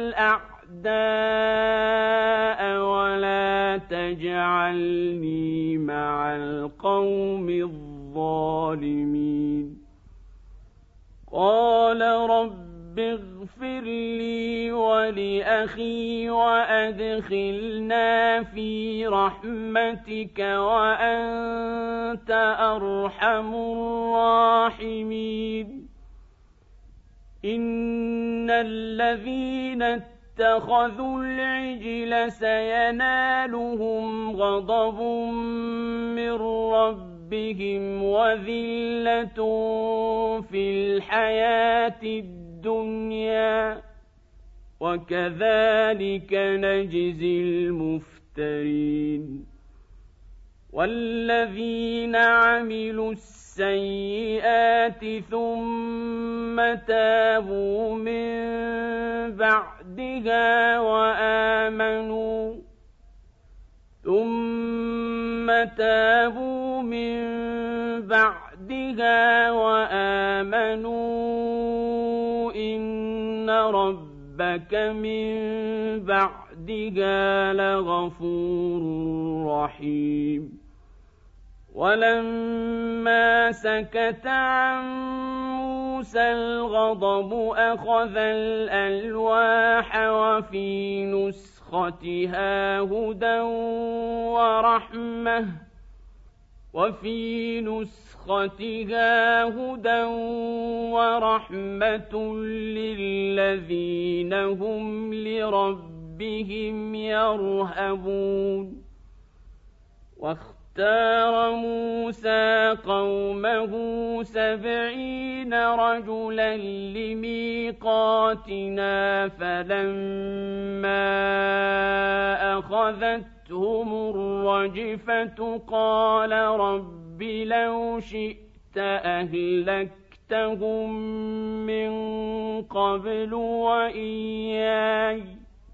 الأعداء ولا تجعلني مع القوم الظالمين قال رب اغفر لي ولأخي وأدخلنا في رحمتك وأنت أرحم الراحمين إن الذين اتخذوا العجل سينالهم غضب من ربهم وذلة في الحياة الدنيا وكذلك نجزي المفترين والذين عملوا السيئات ثم تابوا من بعدها وآمنوا إن ربك من بعدها لغفور رحيم ولما سكت عن موسى الغضب أخذ الألواح وفي نسختها هدى ورحمة للذين هم لربهم يرهبون واختار موسى قومه 70 رجلا لميقاتنا فلما أخذتهم الرجفة قال رب لو شئت أهلكتهم من قبل وإياي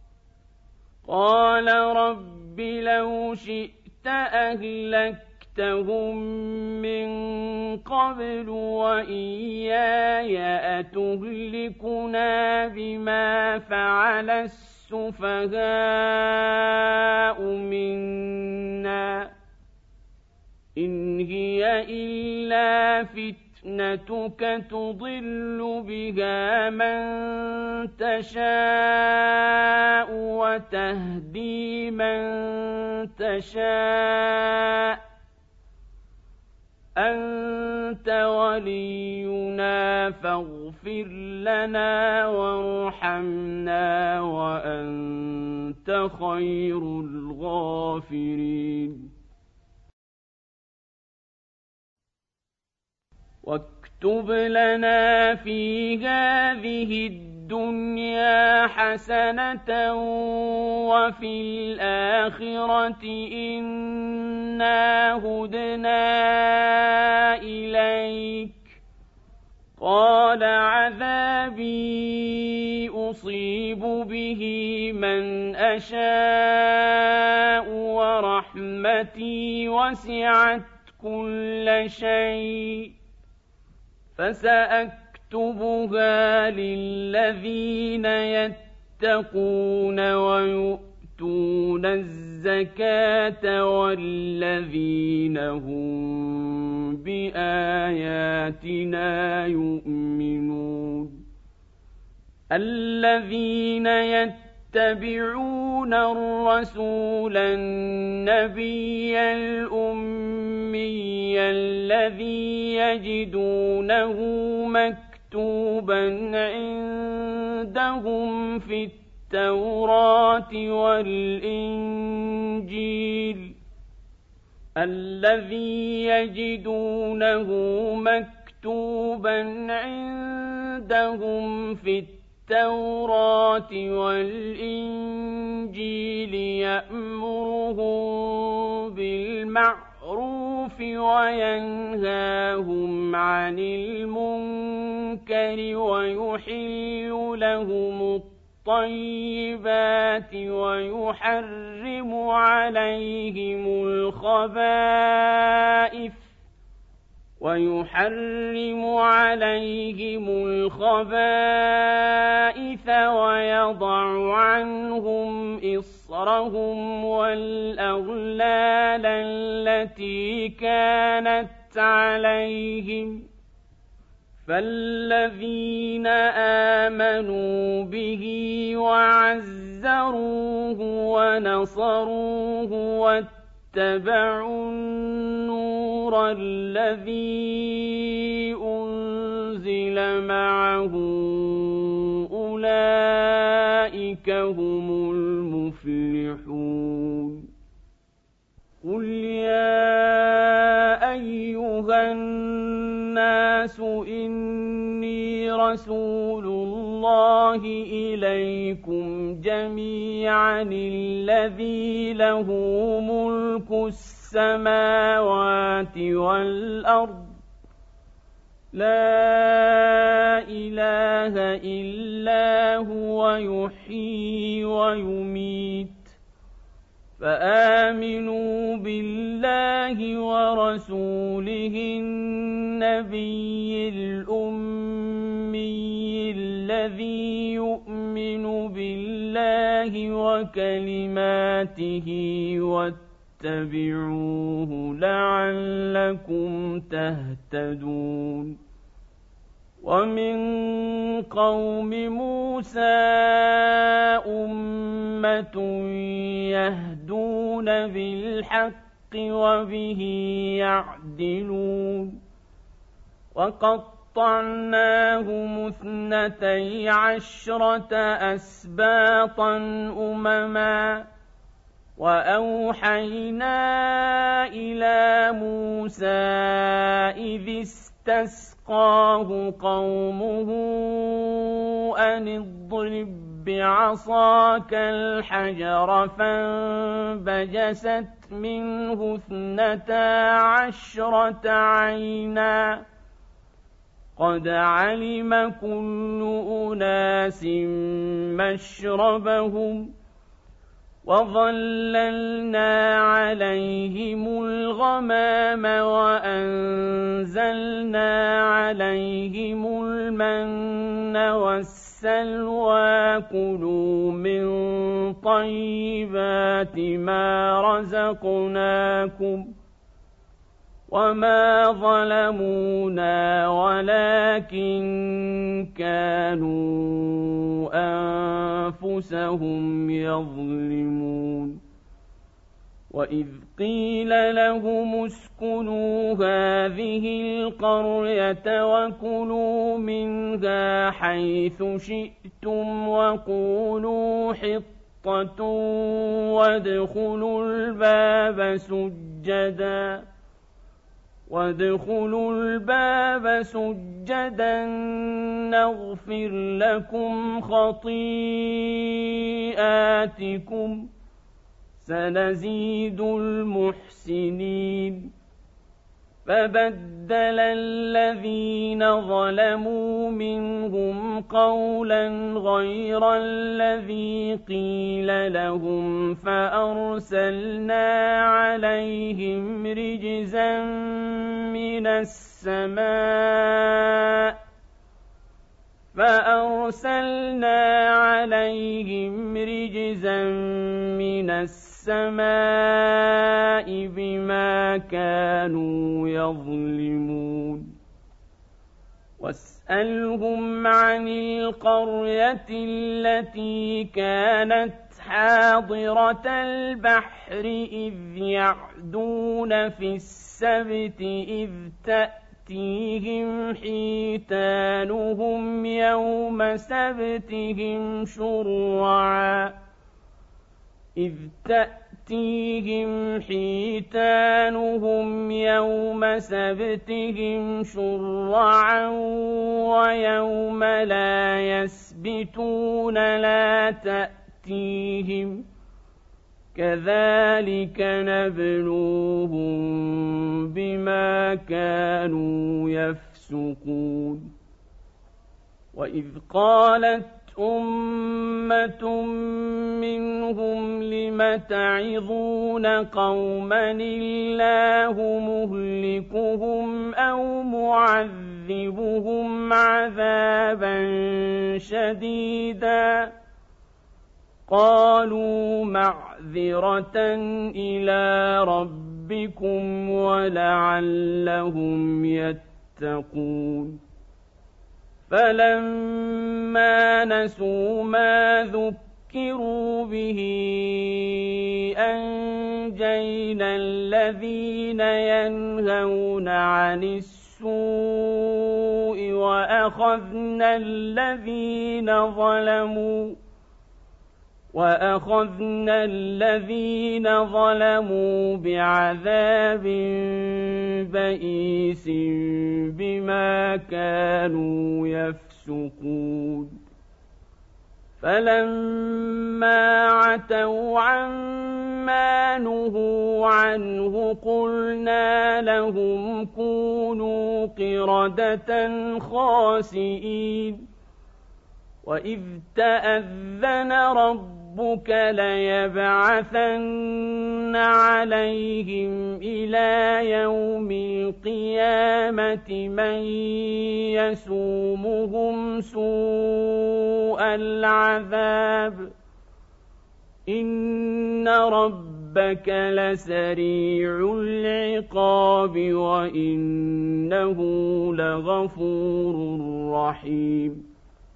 أتهلكنا بما فعل السفهاء منا إن هي إلا فتنتك تضل بها من تشاء وتهدي من تشاء أنت ولينا فاغفر فاغفر لنا وارحمنا وأنت خير الغافرين. واكتب لنا في هذه الدنيا حسنة وفي الآخرة إنا هدنا إليك. قال عذابي أصيب به من أشاء ورحمتي وسعت كل شيء فسأكتبها للذين يتقون ويؤتون الزكاة والذين هم بآياتنا يؤمنون. الذين يتبعون الرسول النبي الأمي الذي يجدونه مكتوبا عندهم في التوراة والإنجيل يأمرهم بالمعروف وينهاهم عن المنكر ويحل لهم الطيبات ويحرم عليهم الخبائث ويضع عنهم إصرهم والأغلال التي كانت عليهم. فالذين آمنوا به وعزروه ونصروه واتبعوا النور الذي أنزل معه أولئك هم المفلحون. قل يا أيها الناس إني رسول الله إليكم جميعا الذي له ملك السماوات والأرض لا إله إلا هو يحيي ويميت. فآمنوا بالله ورسوله النبي الأمي الذي يؤمن بالله وكلماته واتبعوه لعلكم تهتدون. ومن قوم موسى أمة يهدون بالحق وبه يعدلون. وقطعناهم 12 أسباطا أمما وأوحينا إلى موسى إذ استسقاه قومه أن اضرب بعصاك الحجر فانبجست منه 12 عينا قد علم كل أناس مشربهم وظللنا عليهم الغمام وأنزلنا عليهم المن والسلوى كلوا من طيبات ما رزقناكم وما ظلمونا ولكن كانوا أنفسهم يظلمون. وإذ قيل لهم اسكنوا هذه القرية وكلوا منها حيث شئتم وقولوا حطة وادخلوا الباب سجدا نغفر لكم خطيئاتكم سنزيد المحسنين فبدل الذين ظلموا منهم قولا غير الذي قيل لهم فأرسلنا عليهم رجزا من السماء بما كانوا يظلمون واسألهم عن القرية التي كانت حاضرة البحر إذ يعدون في السبت إذ تأتيهم حيتانهم يوم سبتهم شرعا ويوم لا يسبتون لا تأتيهم كذلك نبلوهم بما كانوا يفسقون وإذ قالت أمة منهم لم تعظون قوما الله مهلكهم أو معذبهم عذابا شديدا قالوا معذرة إلى ربكم ولعلهم يتقون فلما نسوا ما ذكروا به أنجينا الذين ينهون عن السوء وأخذنا الذين ظلموا بعذاب بئيس بما كانوا يفسقون فلما عتوا عما نهوا عنه قلنا لهم كونوا قردة خاسئين وإذ تأذن ربك ليبعثن عليهم إلى يوم القيامة من يسومهم سوء العذاب إن ربك لسريع العقاب وإنه لغفور رحيم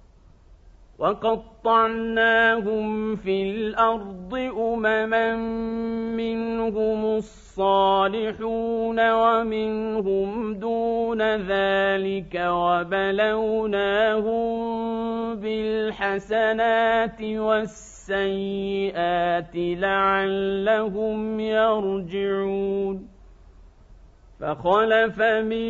وقطعناهم في الأرض أمما منهم الصالحون ومنهم دون ذلك وبلوناهم بالحسنات والسيئات لعلهم يرجعون فخلف من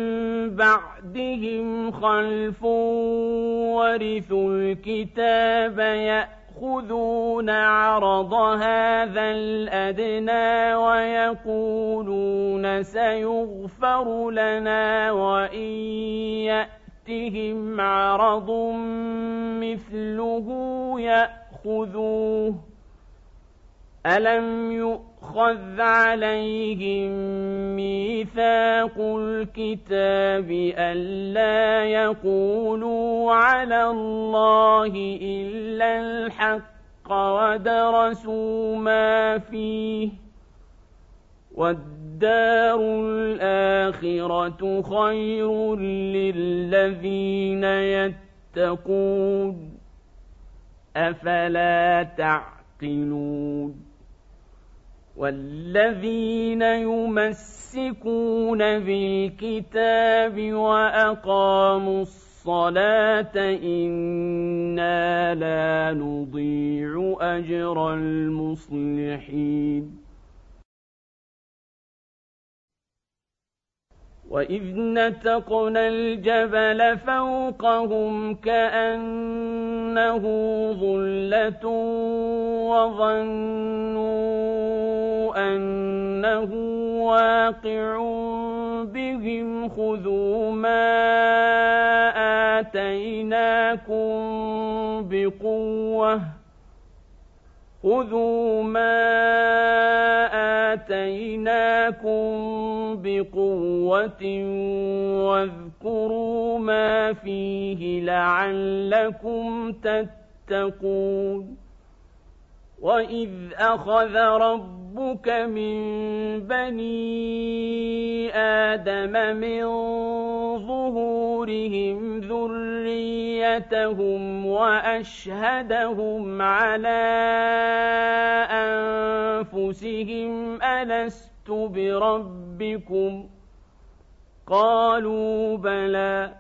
بعدهم خلف ورثوا الكتاب يأخذون عرض هذا الأدنى ويقولون سيغفر لنا وإن يأتهم عرض مثله يأخذوه ألم يؤخذ عليهم ميثاق الكتاب ألا يقولوا على الله إلا الحق ودرسوا ما فيه والدار الآخرة خير للذين يتقون أفلا تعقلون والذين يمسكون بالكتاب وأقاموا الصلاة إنا لا نضيع أجر المصلحين وإذ نتقنا الجبل فوقهم كأنه ظلة وظنوا أنه واقع بهم خذوا ما آتيناكم بقوة واذكروا ما فيه لعلكم تتقون وإذ أخذ ربك من بني آدم من ظهورهم ذريتهم وأشهدهم على أنفسهم ألست بربكم قالوا بلى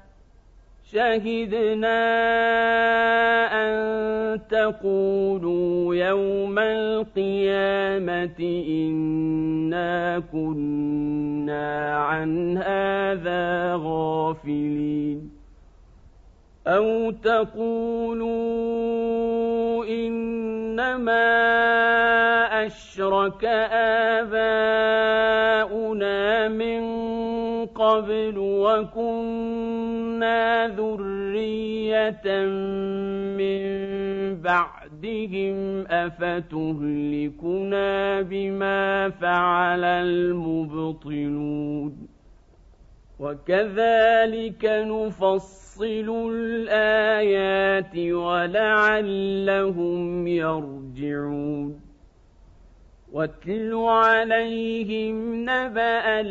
شهدنا أن تقولوا يوم القيامة إنا كنا عن هذا غافلين أو تقولوا إنما أشرك آباؤنا من قبل وكنا ذرية من بعدهم أفتهلكنا بما فعل المبطلون وكذلك نفصل الآيات ولعلهم يرجعون واتل عليهم نبأ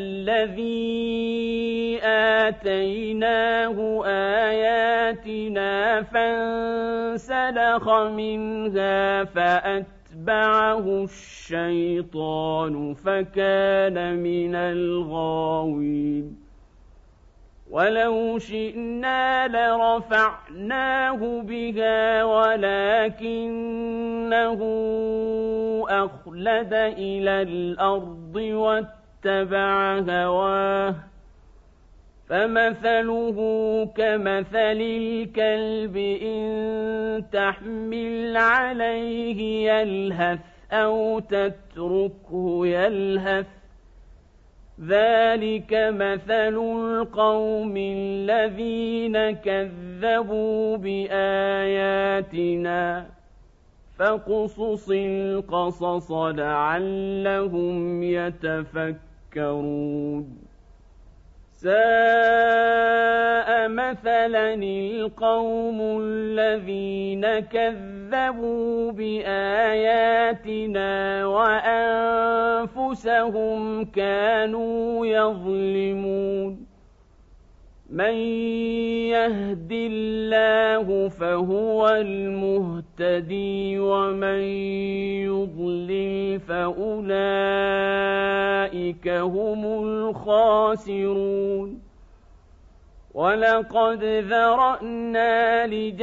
الذي آتيناه آياتنا فانسلخ منها فأتبعه الشيطان فكان من الغاوين ولو شئنا لرفعناه بها ولكنه أخلد إلى الأرض واتبع هواه فمثله كمثل الكلب إن تحمل عليه يلهث أو تتركه يلهث ذلك مثل القوم الذين كذبوا بآياتنا فاقصص القصص لعلهم يتفكرون ساء مثلا القوم الذين كذبوا بآياتنا وأنفسهم كانوا يظلمون من يهد الله فهو المهتدي ومن يضلل فأولئك هم الخاسرون ولقد ذرأنا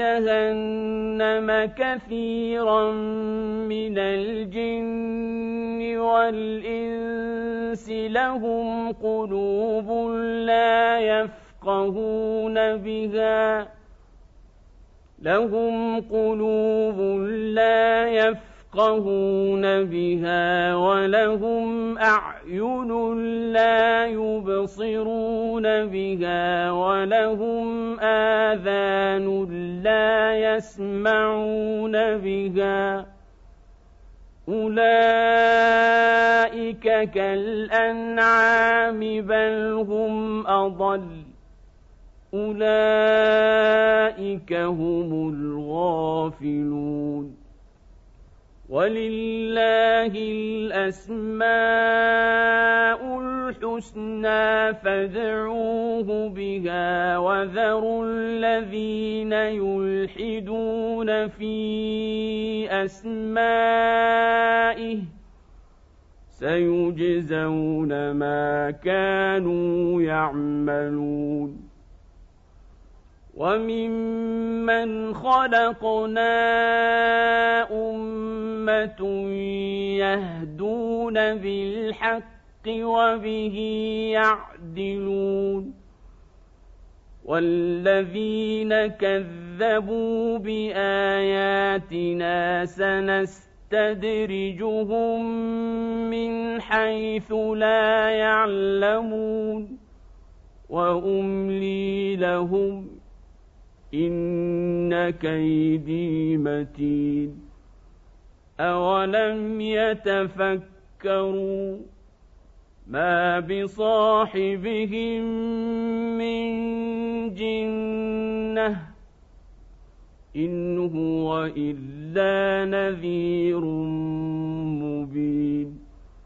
لجهنم كثيرا من الجن والإنس لهم قلوب لا يفقهون بها ولهم أعين لا يبصرون بها ولهم آذان لا يسمعون بها أولئك كالأنعام بل هم أضل أولئك هم الغافلون ولله الأسماء الحسنى فادعوه بها وذروا الذين يلحدون في أسمائه سيجزون ما كانوا يعملون وممن خلقنا أمة يهدون بالحق وبه يعدلون والذين كذبوا بآياتنا سنستدرجهم من حيث لا يعلمون وأملي لهم إن كيدي متين أولم يتفكروا ما بصاحبهم من جنة إن هو إلا نذير مبين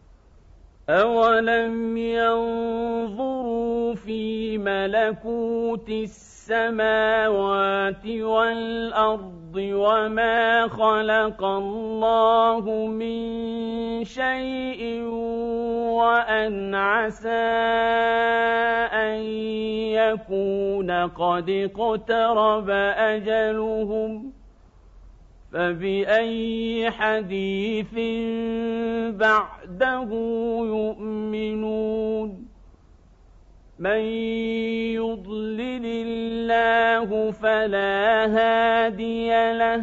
أولم ينظروا في ملكوت السماوات والأرض وما خلق الله من شيء وأن عسى أن يكون قد اقترب أجلهم فبأي حديث بعده يؤمنون من يضلل الله فلا هادي له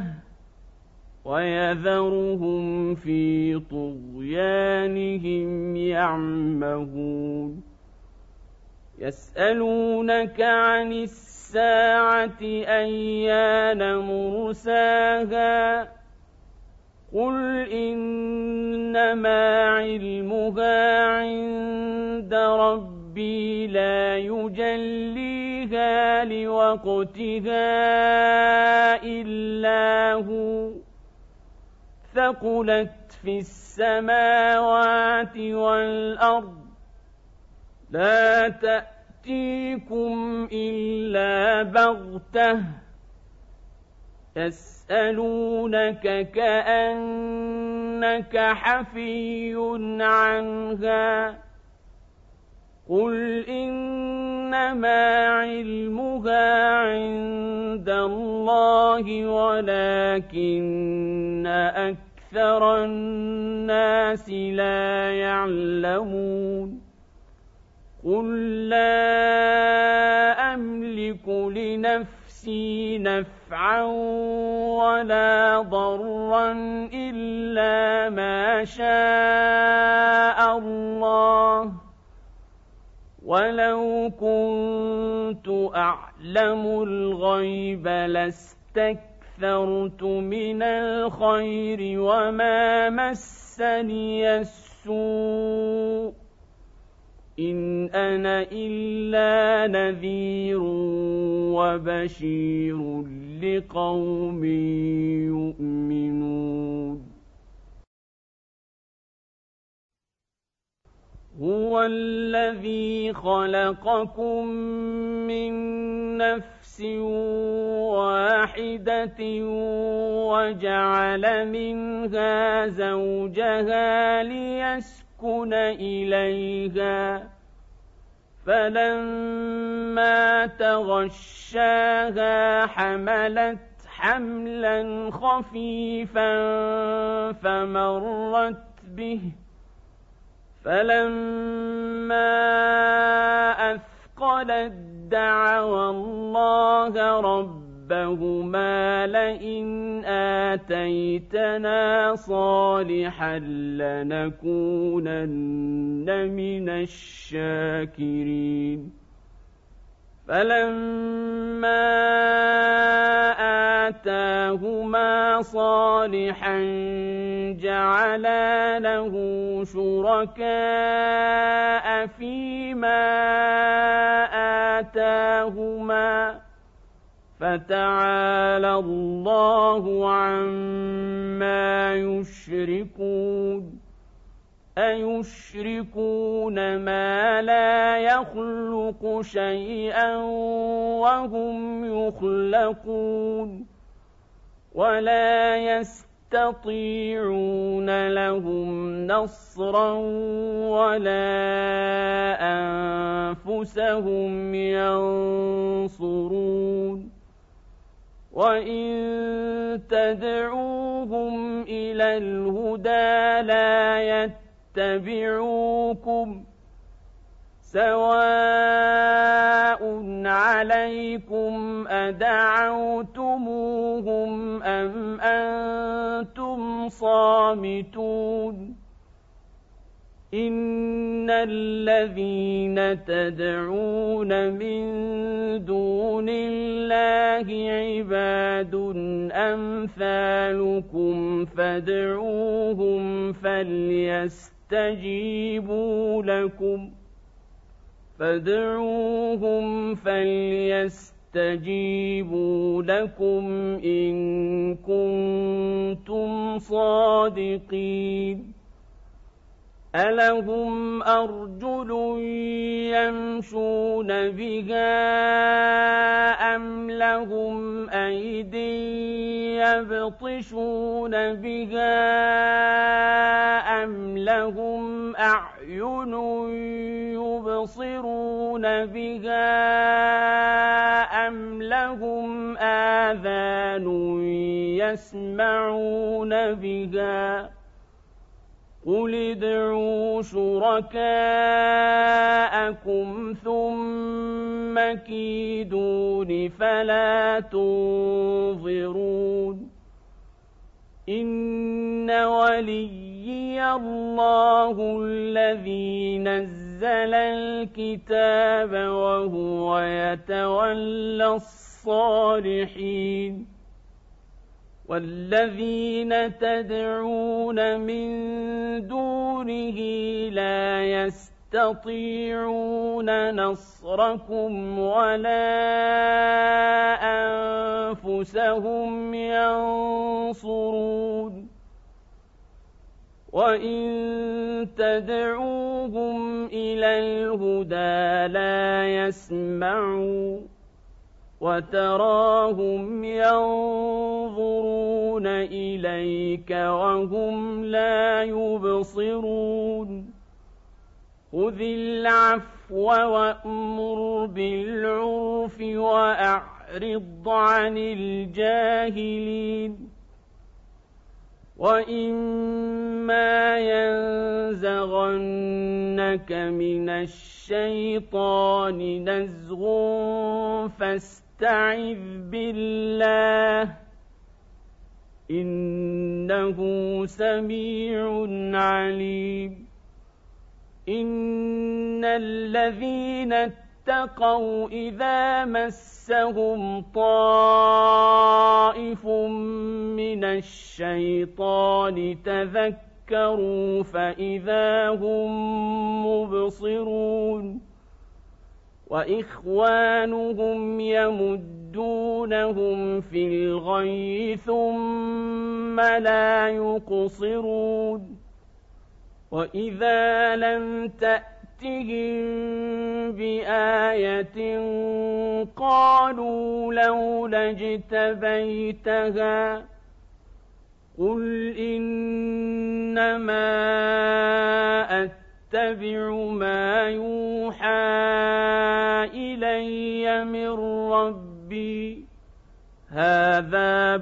ويذرهم في طغيانهم يعمهون يسألونك عن الساعة أيان مرساها قل إنما علمها عند ربي لا يجليها لوقتها إلا هو ثقلت في السماوات والأرض لا تأتيكم إلا بغتة يسألونك كأنك حفي عنها قل إنما علمها عند الله ولكن أكثر الناس لا يعلمون قل لا أملك لنفسي نفعا ولا ضرا إلا ما شاء الله ولو كنت أعلم الغيب لاستكثرت من الخير وما مسني السوء إن أنا إلا نذير وبشير لقوم يؤمنون هو الذي خلقكم من نفس واحدة وجعل منها زوجها ليسكن إليها فلما تغشاها حملت حملا خفيفا فمرت به فلما أثقلت دعوا الله ربهما لئن آتيتنا صالحا لنكونن من الشاكرين فلما آتاهما صالحا جعلا له شركاء فيما آتاهما فتعالى الله عما يشركون أيشركون ما لا يخلق شيئا وهم يخلقون ولا يستطيعون لهم نصرا ولا أنفسهم ينصرون وإن تدعوهم إلى الهدى لا يتبعوكم سواء عليكم أدعوتموهم أم أنتم صامتون إن الذين تدعون من دون الله عباد أمثالكم فادعوهم فليستجيبوا لكم إن كنتم صادقين ألهم أرجل يمشون بها أم لهم أيد يبطشون بها أم لهم أعين يبصرون بها أم لهم آذان يسمعون بها قل ادعوا شركاءكم ثم كيدون فلا تنظرون إن وليي الله الذي نزل الكتاب وهو يتولى الصالحين والذين تدعون من دونه لا يستطيعون نصركم ولا أنفسهم ينصرون وإن تدعوهم إلى الهدى لا يسمعوا وتراهم ينظرون إليك وهم لا يبصرون خذ العفو وأمر بالعرف وأعرض عن الجاهلين وإما ينزغنك من الشيطان نزغ فاستعذ بالله إنه سميع عليم إن الذين اتقوا إذا مسهم طائف من الشيطان تذكروا فإذا هم مبصرون وإخوانهم يمدونهم في الغي ثم لا يقصرون وإذا لم تأتهم بآية قالوا لولا اجتبيتها قل إنما أتبع ما يوحى إلي من ربي هذا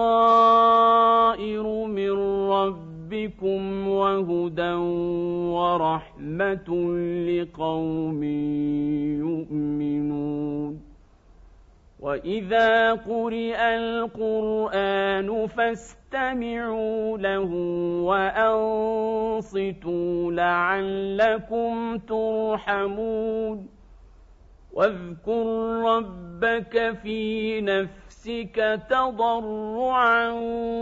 بصائر من ربكم وهدى ورحمة لقوم يؤمنون وإذا قرئ القرآن فاستمعوا له وأنصتوا لعلكم ترحمون واذكر ربك في نفسك تضرعا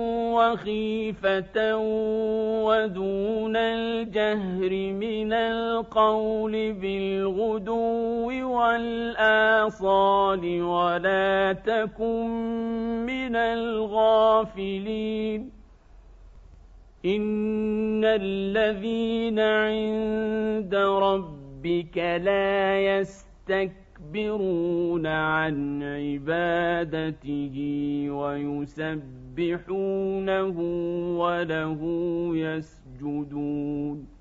وخيفة ودون الجهر من القول بالغدو والآصال ولا تكن من الغافلين إن الذين عند ربك لا يستكبرون ويستكبرون عن عبادته ويسبحونه وله يسجدون